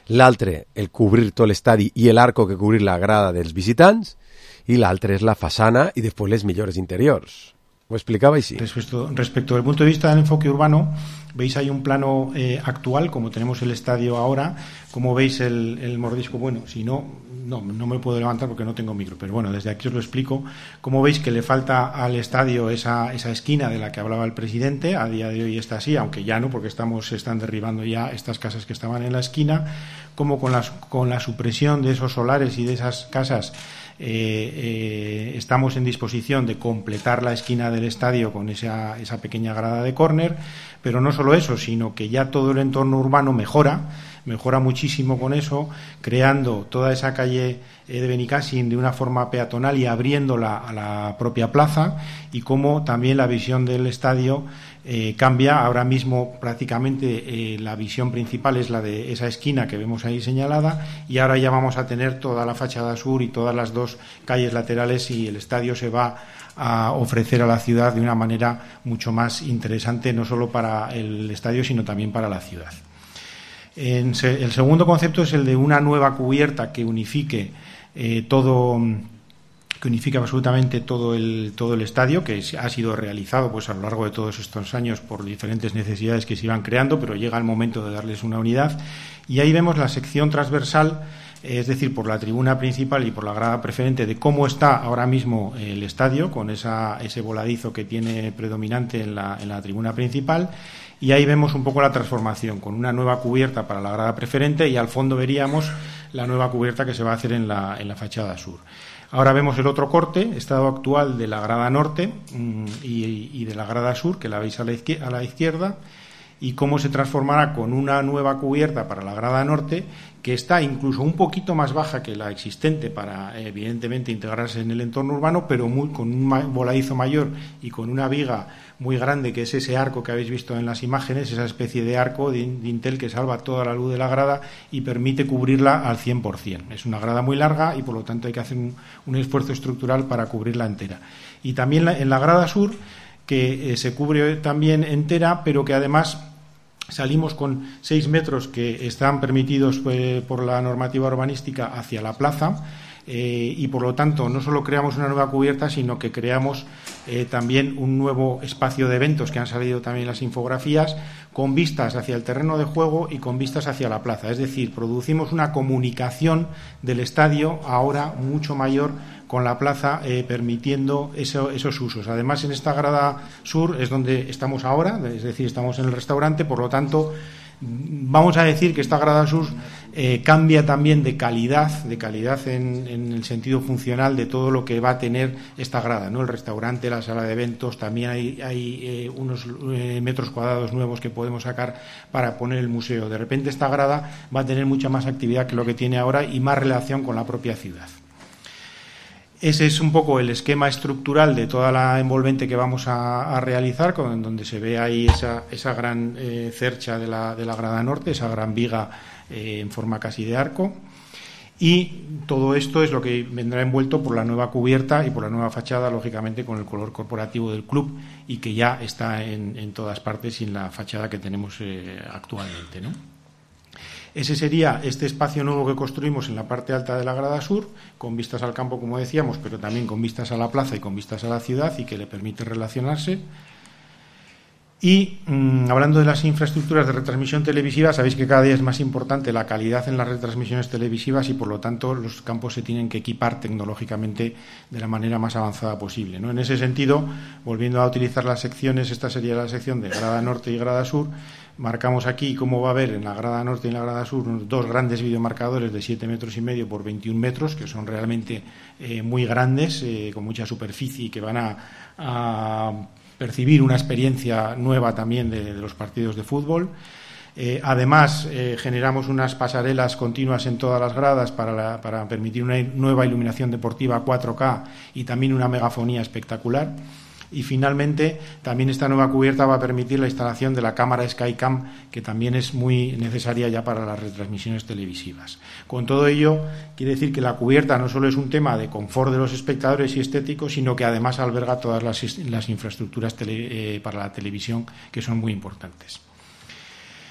S3: l'altre el cobrir tot l'estadi i l'arco que cobrir la grada dels visitants, i l'altre és la façana i després les millores interiors. ¿Lo explicaba y sí?
S16: Respecto, respecto del punto de vista del enfoque urbano, veis ahí un plano eh, actual, como tenemos el estadio ahora, como veis el, el mordisco, bueno, si no, no, no me puedo levantar porque no tengo micro, pero bueno, desde aquí os lo explico. Como veis que le falta al estadio esa, esa esquina de la que hablaba el presidente, a día de hoy está así, aunque ya no, porque estamos, se están derribando ya estas casas que estaban en la esquina, como con, las, con la supresión de esos solares y de esas casas. Eh, eh, estamos en disposición de completar la esquina del estadio con esa, esa pequeña grada de córner, pero no solo eso, sino que ya todo el entorno urbano mejora, mejora muchísimo con eso, creando toda esa calle eh, de Benicàssim de una forma peatonal y abriéndola a la propia plaza, y como también la visión del estadio eh, cambia. Ahora mismo prácticamente eh, la visión principal es la de esa esquina que vemos ahí señalada, y ahora ya vamos a tener toda la fachada sur y todas las dos calles laterales, y el estadio se va a ofrecer a la ciudad de una manera mucho más interesante, no solo para el estadio sino también para la ciudad. En se, el segundo concepto es el de una nueva cubierta que unifique eh, todo, que unifique absolutamente todo el todo el estadio, que ha sido realizado pues a lo largo de todos estos años por diferentes necesidades que se iban creando, pero llega el momento de darles una unidad. Y ahí vemos la sección transversal, es decir, por la tribuna principal y por la grada preferente, de cómo está ahora mismo el estadio, con esa, ese voladizo que tiene predominante en la, en la tribuna principal. Y ahí vemos un poco la transformación, con una nueva cubierta para la grada preferente, y al fondo veríamos la nueva cubierta que se va a hacer en la, en la fachada sur. Ahora vemos el otro corte, estado actual de la grada norte mmm, y, y de la grada sur, que la veis a la izquierda, a la izquierda, y cómo se transformará con una nueva cubierta para la grada norte, que está incluso un poquito más baja que la existente para, evidentemente, integrarse en el entorno urbano, pero muy, con un voladizo mayor y con una viga muy grande, que es ese arco que habéis visto en las imágenes, esa especie de arco de dintel que salva toda la luz de la grada y permite cubrirla al cien por cien. Es una grada muy larga y por lo tanto hay que hacer un, un esfuerzo estructural para cubrirla entera. Y también la, en la grada sur, que eh, se cubre también entera, pero que además salimos con seis metros que están permitidos eh, por la normativa urbanística hacia la plaza. Eh, y por lo tanto no solo creamos una nueva cubierta, sino que creamos eh, también un nuevo espacio de eventos, que han salido también las infografías, con vistas hacia el terreno de juego y con vistas hacia la plaza. Es decir, producimos una comunicación del estadio ahora mucho mayor con la plaza, eh, permitiendo eso, esos usos. Además, en esta grada sur es donde estamos ahora, es decir, estamos en el restaurante, por lo tanto vamos a decir que esta grada sur eh, cambia también de calidad, de calidad en, en el sentido funcional de todo lo que va a tener esta grada, ¿no? El restaurante, la sala de eventos, también hay, hay eh, unos eh, metros cuadrados nuevos que podemos sacar para poner el museo. De repente esta grada va a tener mucha más actividad que lo que tiene ahora y más relación con la propia ciudad. Ese es un poco el esquema estructural de toda la envolvente que vamos a, a realizar, con, donde se ve ahí esa, esa gran eh, cercha de la, de la grada norte, esa gran viga eh, en forma casi de arco. Y todo esto es lo que vendrá envuelto por la nueva cubierta y por la nueva fachada, lógicamente con el color corporativo del club, y que ya está en, en todas partes sin la fachada que tenemos eh, actualmente, ¿no? Ese sería este espacio nuevo que construimos en la parte alta de la grada sur, con vistas al campo, como decíamos, pero también con vistas a la plaza y con vistas a la ciudad, y que le permite relacionarse. Y mmm, hablando de las infraestructuras de retransmisión televisiva, sabéis que cada día es más importante la calidad en las retransmisiones televisivas, y por lo tanto los campos se tienen que equipar tecnológicamente de la manera más avanzada posible, ¿no? En ese sentido, volviendo a utilizar las secciones, esta sería la sección de grada norte y grada sur. Marcamos aquí cómo va a haber en la grada norte y en la grada sur dos grandes videomarcadores de siete metros y medio por veintiún metros, que son realmente eh, muy grandes, eh, con mucha superficie, y que van a, a percibir una experiencia nueva también de, de los partidos de fútbol. Eh, además, eh, generamos unas pasarelas continuas en todas las gradas para, la, para permitir una nueva iluminación deportiva cuatro K y también una megafonía espectacular. Y finalmente, también esta nueva cubierta va a permitir la instalación de la cámara Skycam, que también es muy necesaria ya para las retransmisiones televisivas. Con todo ello, quiere decir que la cubierta no solo es un tema de confort de los espectadores y estético, sino que además alberga todas las, las infraestructuras tele, eh, para la televisión, que son muy importantes.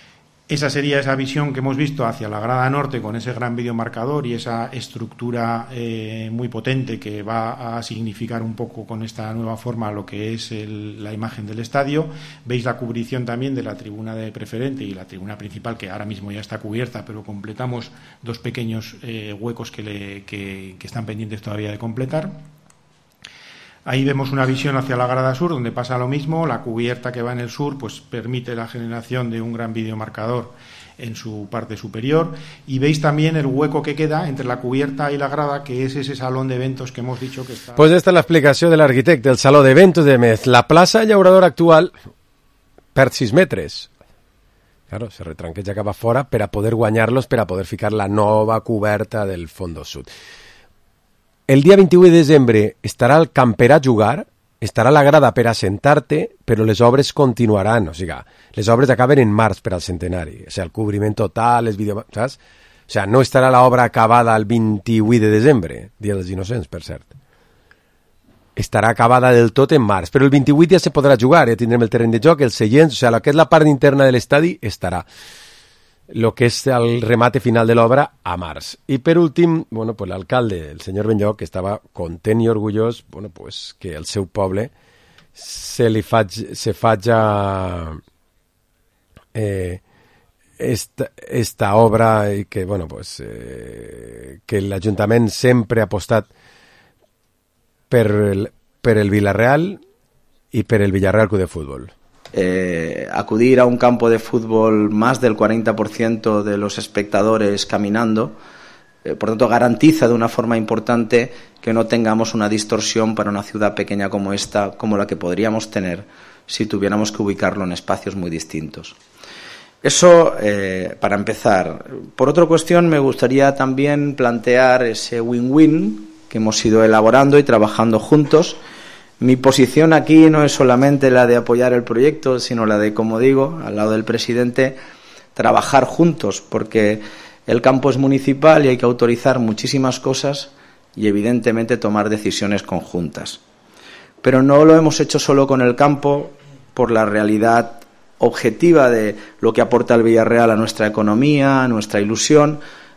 S16: Esa sería esa visión que hemos visto hacia la grada norte con ese gran videomarcador y esa estructura eh, muy potente que va a significar un poco con esta nueva forma lo que es el, la imagen del estadio. Veis la cubrición también de la tribuna de preferente y la tribuna principal, que ahora mismo ya está cubierta, pero completamos dos pequeños eh, huecos que, le, que, que están pendientes todavía de completar. Ahí vemos una visión hacia la grada sur, donde pasa lo mismo. La cubierta que va en el sur pues permite la generación de un gran videomarcador en su parte superior. Y veis también el hueco que queda entre la cubierta y la grada, que es ese salón de eventos que hemos dicho que está...
S3: Pues esta és l'explicació de l'arquitecte. El saló d'eventos de Metz. La plaça llauradora actual perd sis metres. Claro, se retranqueja cap a fora per a poder guanyar-los, per a poder ficar la nova coberta del fondo sud. El dia vint-i-u de desembre estarà el camp per a jugar, estarà la grada per a sentar-te, però les obres continuaran, o sigui, les obres acaben en març per al centenari, o sigui, el cobriment total, les video... saps? O sigui, no estarà l'obra acabada el vint-i-u de desembre, Dia dels Innocents, per cert. Estarà acabada del tot en març, però el vint-i-vuit ja se podrà jugar, ja tindrem el terreny de joc, els seients, o sigui, el que és la part interna de l'estadi estarà. Lo que es el remate final de l'obra a març. I per últim, bueno, pues l'alcalde, el senyor Benlloc, estava content i orgullós, bueno, pues que el seu poble se li faig, se faja eh, esta, esta obra i que, bueno, pues eh, que l'Ajuntament sempre ha apostat per el, per el Villarreal i per el Villarreal Club de Fútbol.
S17: Eh, acudir a un campo de fútbol, más del cuarenta por ciento de los espectadores caminando, eh, por tanto garantiza de una forma importante que no tengamos una distorsión para una ciudad pequeña como esta, como la que podríamos tener si tuviéramos que ubicarlo en espacios muy distintos. Eso eh, para empezar. Por otra cuestión, me gustaría también plantear ese win-win que hemos ido elaborando y trabajando juntos. Mi posición aquí no es solamente la de apoyar el proyecto, sino la de, como digo, al lado del presidente, trabajar juntos, porque el campo es municipal y hay que autorizar muchísimas cosas y, evidentemente, tomar decisiones conjuntas. Pero no lo hemos hecho solo con el campo, por la realidad objetiva de lo que aporta el Villarreal a nuestra economía, a nuestra ilusión,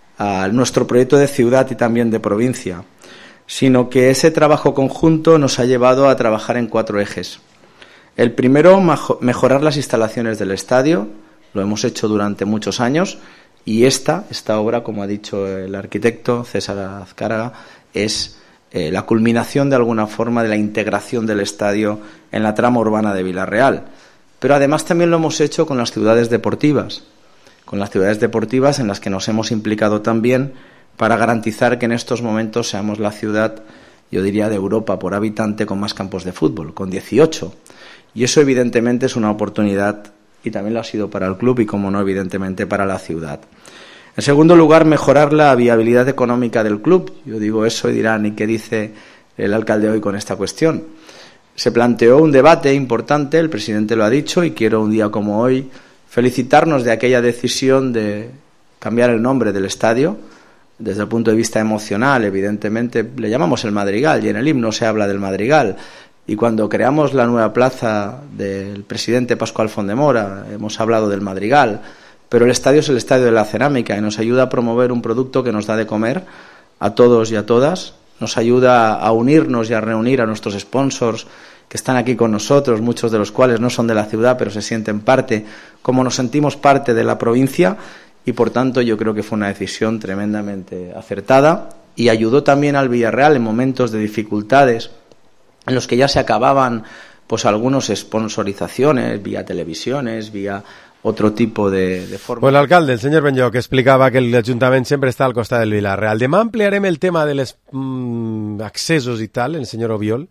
S17: a nuestro proyecto de ciudad y también de provincia, sino que ese trabajo conjunto nos ha llevado a trabajar en cuatro ejes. El primero, mejorar las instalaciones del estadio, lo hemos hecho durante muchos años, y esta, esta obra, como ha dicho el arquitecto César Azcárraga, es eh, la culminación de alguna forma de la integración del estadio en la trama urbana de Villarreal. Pero además también lo hemos hecho con las ciudades deportivas, con las ciudades deportivas en las que nos hemos implicado también para garantizar que en estos momentos seamos la ciudad, yo diría, de Europa por habitante con más campos de fútbol, con dieciocho. Y eso evidentemente es una oportunidad, y también lo ha sido para el club y, como no, evidentemente para la ciudad. En segundo lugar, mejorar la viabilidad económica del club. Yo digo eso y dirán, ¿y qué dice el alcalde hoy con esta cuestión? Se planteó un debate importante, el presidente lo ha dicho, y quiero un día como hoy felicitarnos de aquella decisión de cambiar el nombre del estadio. Desde el punto de vista emocional, evidentemente, le llamamos el Madrigal y en el himno se habla del Madrigal. Y cuando creamos la nueva plaza del presidente Pascual Fondemora, hemos hablado del Madrigal, pero el estadio es el estadio de la cerámica y nos ayuda a promover un producto que nos da de comer a todos y a todas, nos ayuda a unirnos y a reunir a nuestros sponsors que están aquí con nosotros, muchos de los cuales no son de la ciudad, pero se sienten parte, como nos sentimos parte de la provincia. Y por tanto yo creo que fue una decisión tremendamente acertada y ayudó también al Villarreal en momentos de dificultades en los que ya se acababan pues algunos sponsorizaciones vía televisiones, vía otro tipo de, de forma.
S3: Pues l'alcalde, el senyor Benlloc, explicava que l'Ajuntament sempre està al costat del Villarreal. Demà ampliarem el tema de les mm, accessos i tal, el senyor Obiol,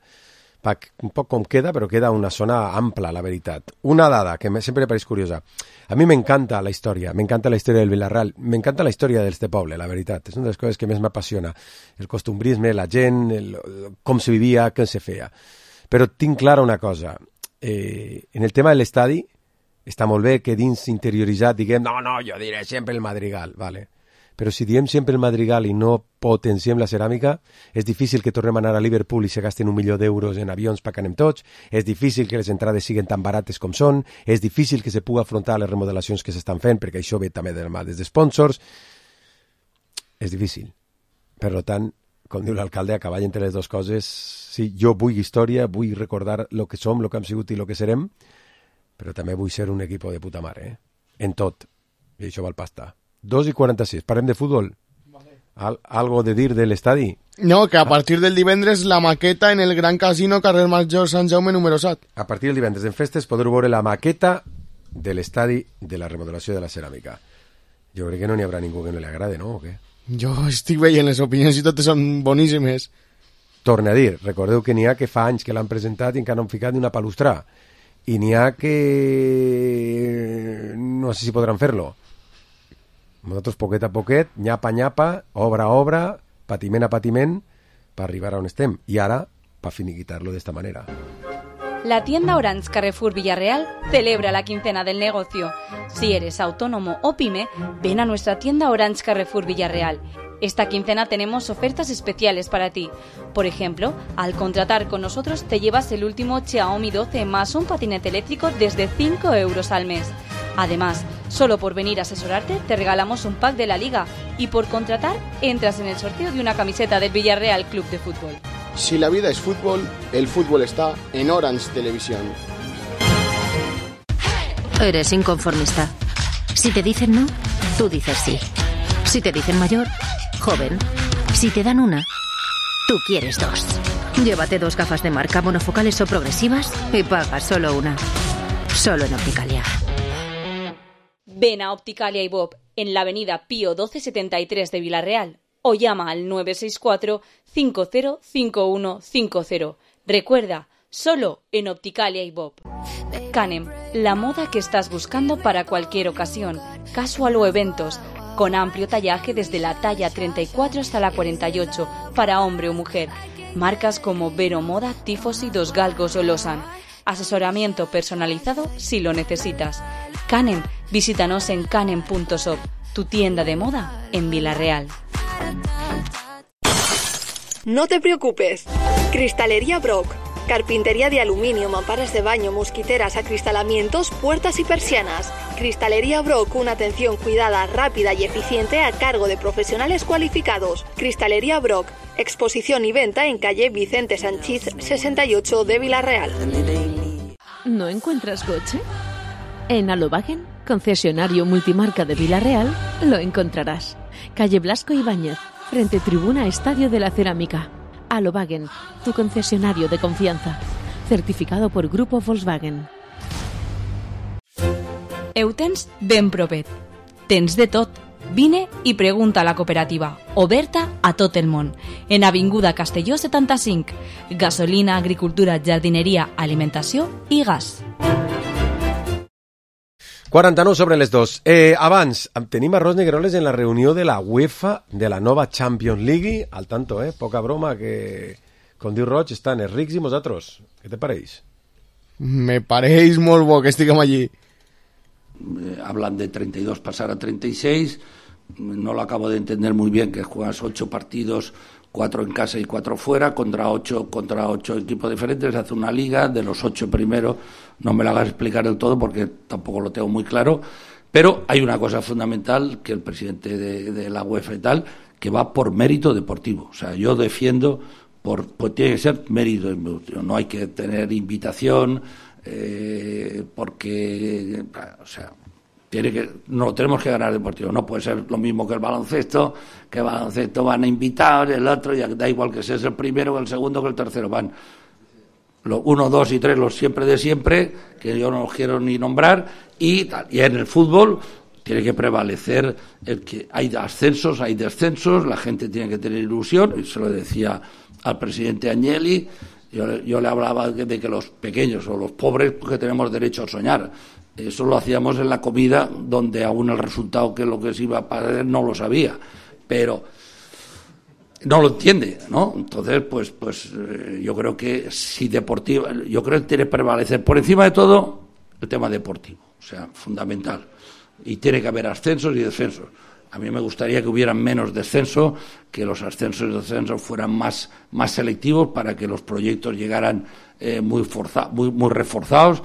S3: un poc com queda, però queda una zona ampla, la veritat. Una dada que sempre me pareix curiosa. A mi m'encanta la història, m'encanta la història del Villarreal, m'encanta la història d'este poble, la veritat. És una de les coses que més m'apassiona. El costumbrisme, la gent, el, com se vivia, què se feia. Però tinc clara una cosa. Eh, en el tema de l'estadi, està molt bé que dins interioritzat diguem, no, no, jo diré sempre el Madrigal, vale. però si diem sempre el Madrigal i no potenciem la ceràmica, és difícil que tornem a anar a Liverpool i se gasten un milió d'euros en avions per que anem tots, és difícil que les entrades siguin tan barates com són, és difícil que se pugui afrontar les remodelacions que s'estan fent, perquè això ve també de la mà des de sponsors. És difícil. Per tant, com diu l'alcalde, a cavall entre les dues coses, sí, jo vull història, vull recordar el que som, el que hem sigut i el que serem, però també vull ser un equip de puta mare, eh? En tot. I això val pasta. dos i quaranta-sis. Parlem de futbol? Al algo de dir de l'estadi?
S4: No, que a partir del divendres la maqueta en el Gran Casino, carrer Major Sant Jaume número set.
S3: A partir del divendres en festes podreu veure la maqueta de l'estadi de la remodelació de la ceràmica. Jo crec que no n'hi haurà ningú que no li agrade, no? O què?
S4: Jo estic veient les opinions i totes són boníssimes.
S3: Torne a dir, recordeu que n'hi ha que fa anys que l'han presentat i encara no han ficat ni una palustra. I n'hi ha que no sé si podran fer-lo. Nosaltres poquet a poquet, nyapa a nyapa, obra a obra, patiment a patiment, per arribar a on estem. I ara, per finiquitar-lo d'esta manera.
S9: La tienda Orange Carrefour Villarreal celebra la quincena del negocio. Si eres autónomo o pyme, ven a nuestra tienda Orange Carrefour Villarreal. Esta quincena tenemos ofertas especiales para ti. Por ejemplo, al contratar con nosotros te llevas el último Xiaomi doce más un patinete eléctrico desde cinco euros al mes. Además, solo por venir a asesorarte te regalamos un pack de la Liga y por contratar entras en el sorteo de una camiseta del Villarreal Club de Fútbol.
S4: Si la vida es fútbol, el fútbol está en Orange Televisión.
S18: Eres inconformista. Si te dicen no, tú dices sí. Si te dicen mayor, joven. Si te dan una, tú quieres dos. Llévate dos gafas de marca monofocales o progresivas y paga solo una. Solo en Opticalia.
S9: Ven a Opticalia y Bob en la avenida Pío doce setenta y tres de Villarreal o llama al nueve seis cuatro, cinco cero cinco uno cinco cero. Recuerda, solo en Opticalia y Bob. Canem, la moda que estás buscando para cualquier ocasión, casual o eventos, con amplio tallaje desde la talla treinta y cuatro hasta la cuarenta y ocho, para hombre o mujer. Marcas como Vero Moda, Tifosi, Dos Galgos o Losan. Asesoramiento personalizado si lo necesitas. Canem, visítanos en canem punto shop, tu tienda de moda en Villarreal.
S19: No te preocupes. Cristalería Brock. Carpintería de aluminio, mamparas de baño, mosquiteras, acristalamientos, puertas y persianas. Cristalería Brock, una atención cuidada, rápida y eficiente a cargo de profesionales cualificados. Cristalería Brock, exposición y venta en calle Vicente Sanchís sesenta y ocho de Villarreal.
S20: ¿No encuentras coche? En Alobagen, concesionario multimarca de Villarreal, lo encontrarás. Calle Blasco Ibáñez, frente Tribuna Estadio de la Cerámica. Alobagen, tu concesionario de confianza. Certificado por Grupo Volkswagen.
S9: Eutens ben propet. Tens de tot. Vine i pregunta a la cooperativa. Oberta a tot el món. En Avinguda Castelló setanta-cinc. Gasolina, agricultura, jardineria, alimentació i gas.
S3: quaranta-nou sobre les dos. Eh, abans, tenim arròs negroles en la reunió de la UEFA de la nova Champions League. Al tanto, eh? Poca broma que, com diu Roig, estan els rics i nosaltres. Què te pareix?
S4: Me pareix molt bo que estiguem allí.
S15: Eh, hablan de treinta y dos pasar a treinta y seis. No lo acabo de entender muy bien, que juegas ocho partidos, cuatro en casa y cuatro fuera, contra ocho, contra ocho equipos diferentes, hace una liga, de los ocho primeros, no me lo hagas explicar del todo porque tampoco lo tengo muy claro, pero hay una cosa fundamental que el presidente de, de la UEFA y tal, que va por mérito deportivo. O sea, yo defiendo, por, pues tiene que ser mérito, no hay que tener invitación, eh, porque, o sea, tiene que, no tenemos que ganar deportivo, no puede ser lo mismo que el baloncesto, que el baloncesto van a invitar, el otro, ya da igual que seas el primero, que el segundo, que el tercero, van los uno, dos y tres, los siempre de siempre, que yo no los quiero ni nombrar, y tal. Y en el fútbol tiene que prevalecer el que hay ascensos, hay descensos, la gente tiene que tener ilusión, y se lo decía al presidente Agnelli, yo, yo le hablaba de que los pequeños o los pobres, pues, que tenemos derecho a soñar. Eso lo hacíamos en la comida, donde aún el resultado, que es lo que se iba a pagar, no lo sabía, pero no lo entiende, ¿no? Entonces, pues, pues eh, yo creo que si deportivo, yo creo que tiene que prevalecer por encima de todo el tema deportivo, o sea, fundamental, y tiene que haber ascensos y descensos. A mí me gustaría que hubieran menos descenso, que los ascensos y descensos fueran más, más selectivos para que los proyectos llegaran eh, muy, forza, muy, muy reforzados,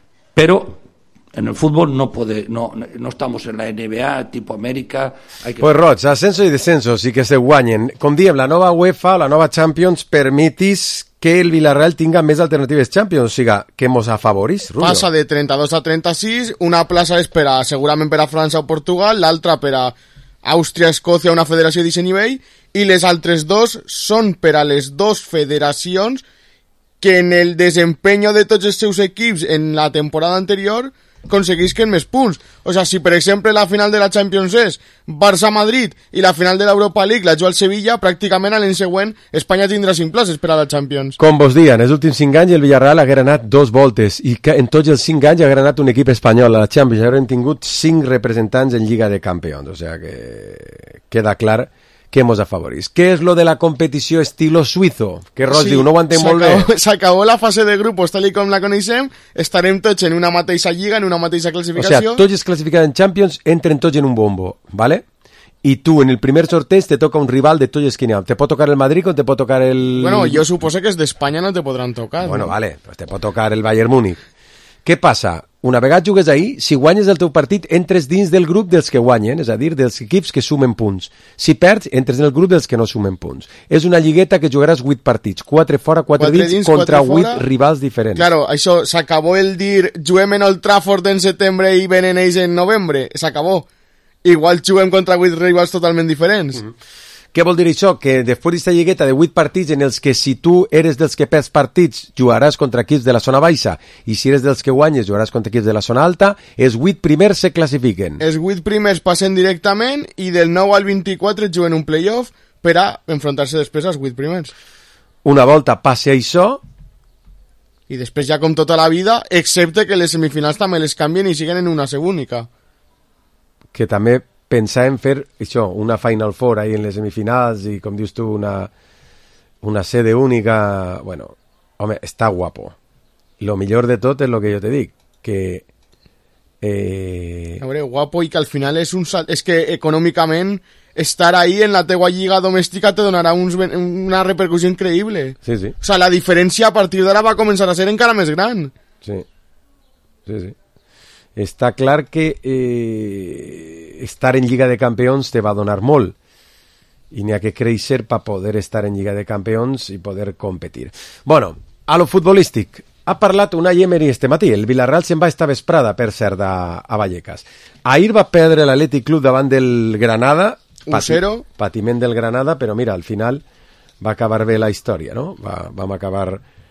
S15: pero en el fútbol no puede, no, no estamos en la N B A, tipo América. Hay que...
S3: Pues Roig, ascenso i descenso sí que se guanyen. Com diem, la nova UEFA, la nova Champions, permetis que el Villarreal tinga més alternatives Champions, o sigui, que mos afavorís, Rubio.
S4: Passa de trenta-dos a trenta-sis, una plaça és per a, segurament per a França o Portugal, l'altra per a Àustria, Escòcia, una federació d'aquest nivell, i les altres dos són per a les dos federacions que en el desempeño de tots els seus equips en la temporada anterior aconseguisquen més punts. O sea, si per exemple la final de la Champions és Barça-Madrid i la final de l'Europa League la juga al Sevilla, pràcticament a l'any següent Espanya tindrà cinc places per a la Champions.
S3: Com vos diuen, els últims cinc anys el Villarreal haguera anat dos voltes i que en tots els cinc anys haguera anat un equip espanyol a la Champions, hagueren tingut cinc representants en Lliga de Campions, o sea que queda clar que hemos afavorís. ¿Qué es lo de la competició estilo suizo? Que Roig sí, diu, no ho entenc molt bé.
S4: S'acabó la fase de grupos, tal i com la coneixem, estarem tots en una mateixa lliga, en una mateixa classificació.
S3: O sea, tots els classificats en Champions entren tots en un bombo, ¿vale? Y tú en el primer sorteig te toca un rival de tots els que n'hi ha. Te pot tocar el Madrid o te pot tocar el...
S4: Bueno, yo supuse que es d'Espanya no te podran tocar.
S3: Bueno,
S4: ¿no?
S3: Vale, pues te pot tocar el Bayern Múnich. Què passa? Una vegada jugues ahí, si guanyes el teu partit, entres dins del grup dels que guanyen, és a dir, dels equips que sumen punts. Si perds, entres en el grup dels que no sumen punts. És una lligueta que jugaràs vuit partits, quatre fora, quatre, quatre dins, dins, contra vuit rivals diferents.
S4: Claro, això s'acabó el dir juguem en Old Trafford en setembre i venen ells en novembre. S'acabó. Igual juguem contra vuit rivals totalment diferents.
S3: Mm-hmm. Què vol dir això? Que després d'aquesta lligueta de vuit partits en els que si tu eres dels que perds partits jugaràs contra equips de la zona baixa i si eres dels que guanyes jugaràs contra equips de la zona alta, els vuit primers se classifiquen.
S4: Els vuit primers passen directament i del nou al vint-i-quatre juguen un playoff per a enfrontar-se després als vuit primers.
S3: Una volta passe això...
S4: I després ja com tota la vida, excepte que les semifinals també les canvien i siguen en una seu única.
S3: Que també... pensar en fer això, una Final Four ahí en les semifinals i, com dius tu, una, una sede única. Bueno, home, està guapo. Lo millor de tot és lo que jo te dic, que... Eh...
S4: A veure, guapo i que al final és un salt... És que econòmicament estar ahí en la teua lliga domèstica te donarà uns, una repercussió increïble.
S3: Sí, sí.
S4: O sea, la diferència a partir d'ara va començar a ser encara més gran.
S3: Sí, sí, sí. Està clar que eh, estar en Lliga de Campeons te va donar molt i n'hi ha que créixer per poder estar en Lliga de Campeons i poder competir. Bueno, a lo futbolístic ha parlat Unai Emery este matí. El Villarreal se'n va esta vesprada, per cert, a, a Vallecas. Ahir va perdre l'Atlètic Club davant del Granada,
S4: un zero.
S3: Patiment del Granada, però mira, al final va acabar bé la història, no? Va, vam acabar...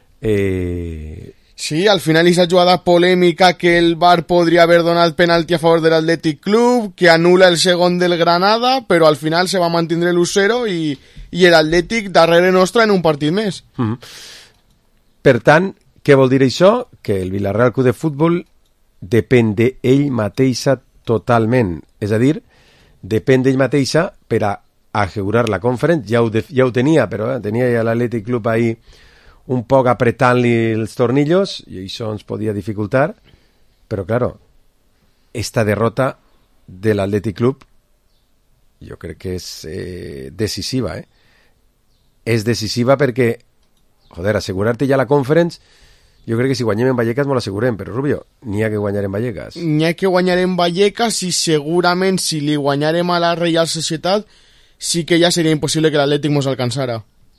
S3: Eh...
S4: Sí, al final esa jugada polèmica que el V A R podria haver donat penalti a favor de l'Atlètic Club, que anula el segon del Granada, però al final se va mantindre l'u zero i, i l'Atlètic darrere nostra en un partit més.
S3: Mm-hmm. Per tant, què vol dir això? Que el Villarreal Club de Futbol depèn d'ell mateixa totalment. És a dir, depèn d'ell mateixa per a assegurar la Conference. Ja ho, de, ja ho tenia, però eh, tenia ja l'Atlètic Club ahí un poc apretant-li els tornillos i això ens podia dificultar, però claro, esta derrota de l'Atlètic Club jo crec que és eh, decisiva, eh? És decisiva perquè, joder, assegurar-te ja la Conference, jo crec que si guanyem en Vallecas molt l'assegurem, però Rubio, n'hi ha que guanyar en Vallecas.
S4: N'hi ha que guanyar en Vallecas i segurament si li guanyarem a la Reial Societat sí que ja seria impossible que l'Atlètic mos alcançara.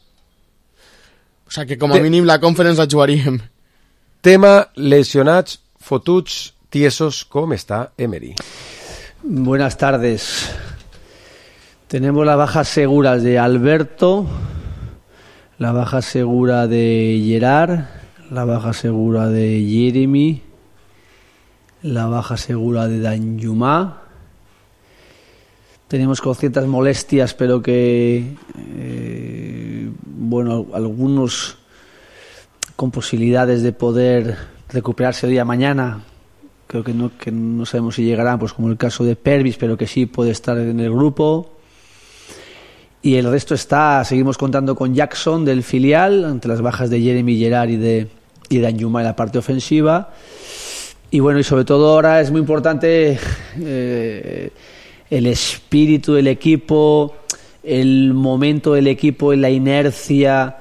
S4: O sea que com a mínim la Conference la jugaríem.
S3: Tema lesionats, fotuts, tiesos, ¿cómo está Emery?
S21: Buenas tardes. Tenemos las bajas seguras de Alberto, la baja segura de Gerard, la baja segura de Jeremy, la baja segura de Danjuma. Tenemos con ciertas molestias, pero que, eh, bueno, algunos con posibilidades de poder recuperarse hoy a mañana. Creo que no, que no sabemos si llegarán, pues como el caso de Pervis, pero que sí puede estar en el grupo. Y el resto está, seguimos contando con Jackson del filial, ante las bajas de Jeremy, Gerard y de, y de Danjuma en la parte ofensiva. Y bueno, y sobre todo ahora es muy importante... Eh, el espíritu del equipo, el momento del equipo, la inercia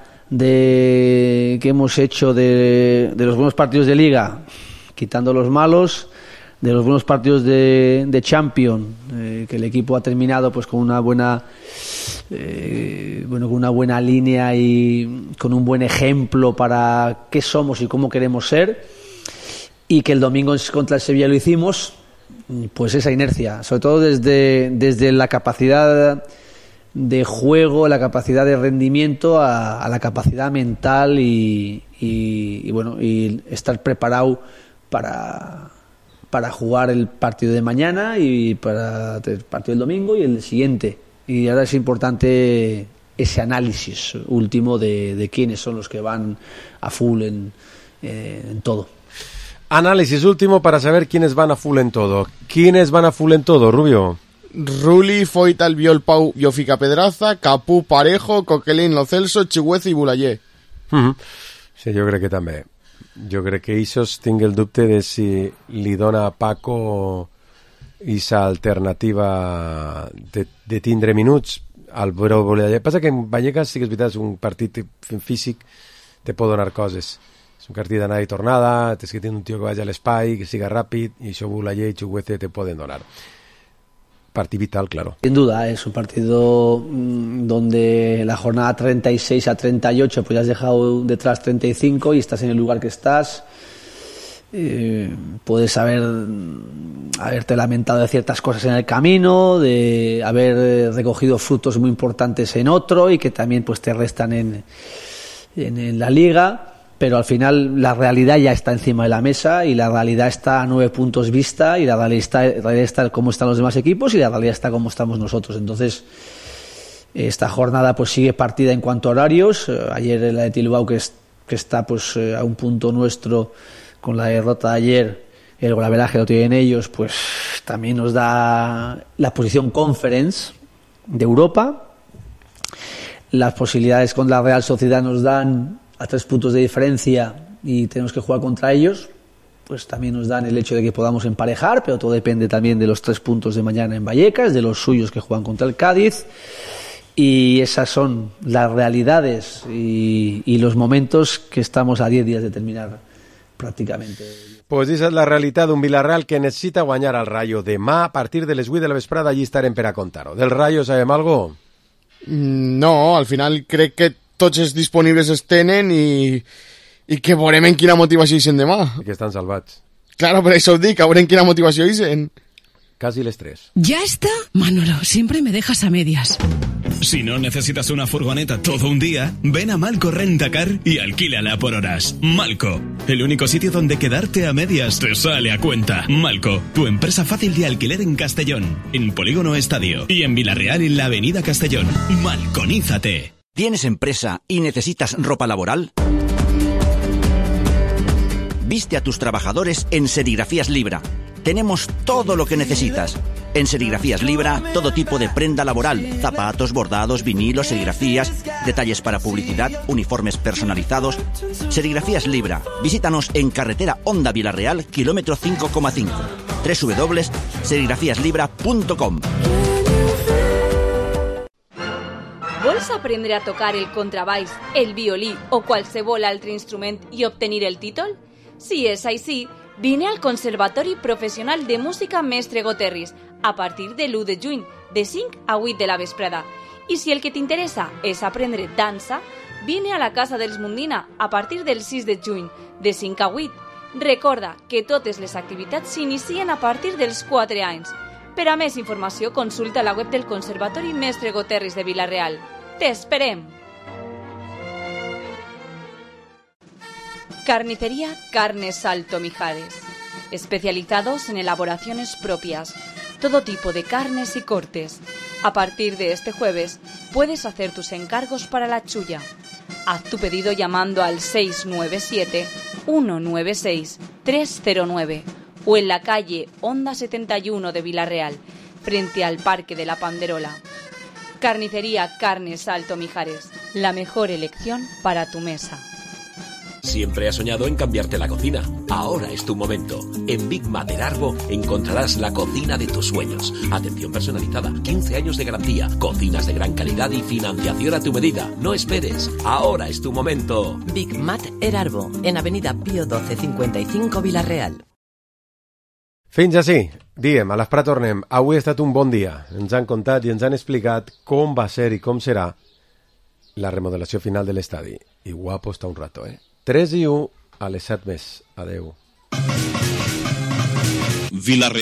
S21: de que hemos hecho de, de los buenos partidos de Liga, quitando los malos, de los buenos partidos de, de Champions, eh, que el equipo ha terminado pues con una buena eh, bueno con una buena línea y con un buen ejemplo para qué somos y cómo queremos ser, y que el domingo contra el Sevilla lo hicimos, pues esa inercia, sobre todo desde, desde la capacidad de juego, la capacidad de rendimiento a, a la capacidad mental y, y, y bueno y estar preparado para para jugar el partido de mañana y para el partido del domingo y el siguiente. Y ahora es importante ese análisis último de, de quiénes son los que van a full en, eh, en todo.
S3: Análisis último para saber quiénes van a full en todo. ¿Quiénes van a full en todo, Rubio?
S4: Ruli, Foita, Albiol, Pau, Yofica Pedraza, Capú, Parejo, Coquelin, Lo Celso, Chihuez i Bulayé.
S3: Uh-huh. Sí, jo crec que també. Jo crec que Ixos tinc el dubte de si li dona a Paco esa alternativa de, de tindre minuts al Brau Bulayé. Passa que en Vallecas sí que és veritat, és un partit físic, te pot donar coses. És un partit d'anada i tornada, tens que tenir un tio que vagi a l'espai, que siga ràpid, i això Bulayé i Chihuez te poden donar. Partido vital, claro.
S21: Sin duda, es un partido mmm, donde la jornada treinta y seis a treinta y ocho pues ya has dejado detrás treinta y cinco y estás en el lugar que estás. Eh, puedes haber haberte lamentado de ciertas cosas en el camino, de haber recogido frutos muy importantes en otro y que también pues te restan en, en, en la liga. Pero al final la realidad ya está encima de la mesa y la realidad está a nueve puntos vista y la realidad está, la realidad está cómo están los demás equipos y la realidad está cómo estamos nosotros. Entonces esta jornada pues sigue partida en cuanto a horarios. Ayer la de Bilbao que, es, que está pues a un punto nuestro con la derrota de ayer, el golaveraje lo tienen ellos, pues también nos da la posición conference de Europa. Las posibilidades con la Real Sociedad nos dan a tres puntos de diferencia y tenemos que jugar contra ellos, pues también nos dan el hecho de que podamos emparejar, pero todo depende también de los tres puntos de mañana en Vallecas, de los suyos que juegan contra el Cádiz, y esas son las realidades y, y los momentos que estamos a diez días de terminar prácticamente.
S3: Pues esa és la realitat d'un Villarreal que necessita guanyar al Rayo demà a partir de les vuit de la vesprada. Allí estarem per a contar-ho. Del Rayo sabem algo?
S4: No, al final crec que tots els disponibles es tenen i, i que veurem en quina motivació hi demà.
S3: I que estan salvats.
S4: Claro, per això ho dic, a veure en quina motivació hi sen.
S3: Casi les tres.
S1: ¿Ya está? Manolo, siempre me dejas a medias.
S22: Si no necesitas una furgoneta todo un día, ven a Malco Rentacar y alquílala por horas. Malco, el único sitio donde quedarte a medias te sale a cuenta. Malco, tu empresa fácil de alquiler en Castellón, en Polígono Estadio y en Villarreal en la Avenida Castellón. Malconízate.
S23: ¿Tienes empresa y necesitas ropa laboral? Viste a tus trabajadores en Serigrafías Libra. Tenemos todo lo que necesitas. En Serigrafías Libra, todo tipo de prenda laboral, zapatos, bordados, vinilos, serigrafías, detalles para publicidad, uniformes personalizados. Serigrafías Libra. Visítanos en carretera Honda Villarreal, kilómetro cinco coma cinco. doble u doble u doble u punto serigrafías libra punto com.
S9: Vols aprendre a tocar el contrabaix, el violí o qualsevol altre instrument i obtenir el títol? Si és així, vine al Conservatori Professional de Música Mestre Goterris a partir de l'u de juny, de cinc a vuit de la vesprada. I si el que t'interessa és aprendre dansa, vine a la Casa dels Mundina a partir del sis de juny, de cinc a vuit. Recorda que totes les activitats s'inicien a partir dels quatre anys. Per a més informació, consulta la web del Conservatori Mestre Goterris de Vila-real. ¡Te esperem! Carnicería Carnes Salto Mijares. Especializados en elaboraciones propias. Todo tipo de carnes y cortes. A partir de este jueves, puedes hacer tus encargos para la chulla. Haz tu pedido llamando al seis nueve siete, uno nueve seis, tres cero nueve o en la calle Honda setenta y uno de Vila-real, frente al Parque de la Panderola. Carnicería Carnes Salto Mijares, la mejor elección para tu mesa.
S14: Siempre has soñado en cambiarte la cocina. Ahora es tu momento. En Big Mat Erarbo encontrarás la cocina de tus sueños. Atención personalizada, quince años de garantía, cocinas de gran calidad y financiación a tu medida. No esperes. Ahora es tu momento.
S2: Big Mat Erarbo, en Avenida Pío doce cincuenta y cinco, Vila-real.
S3: Fins així, diem, a l'Esprat tornem. Avui ha estat un bon dia. Ens han contat i ens han explicat com va ser i com serà la remodelació final de l'estadi. I guapo està un rato, eh? tres i u a les set més. Adeu.
S22: Vila-real.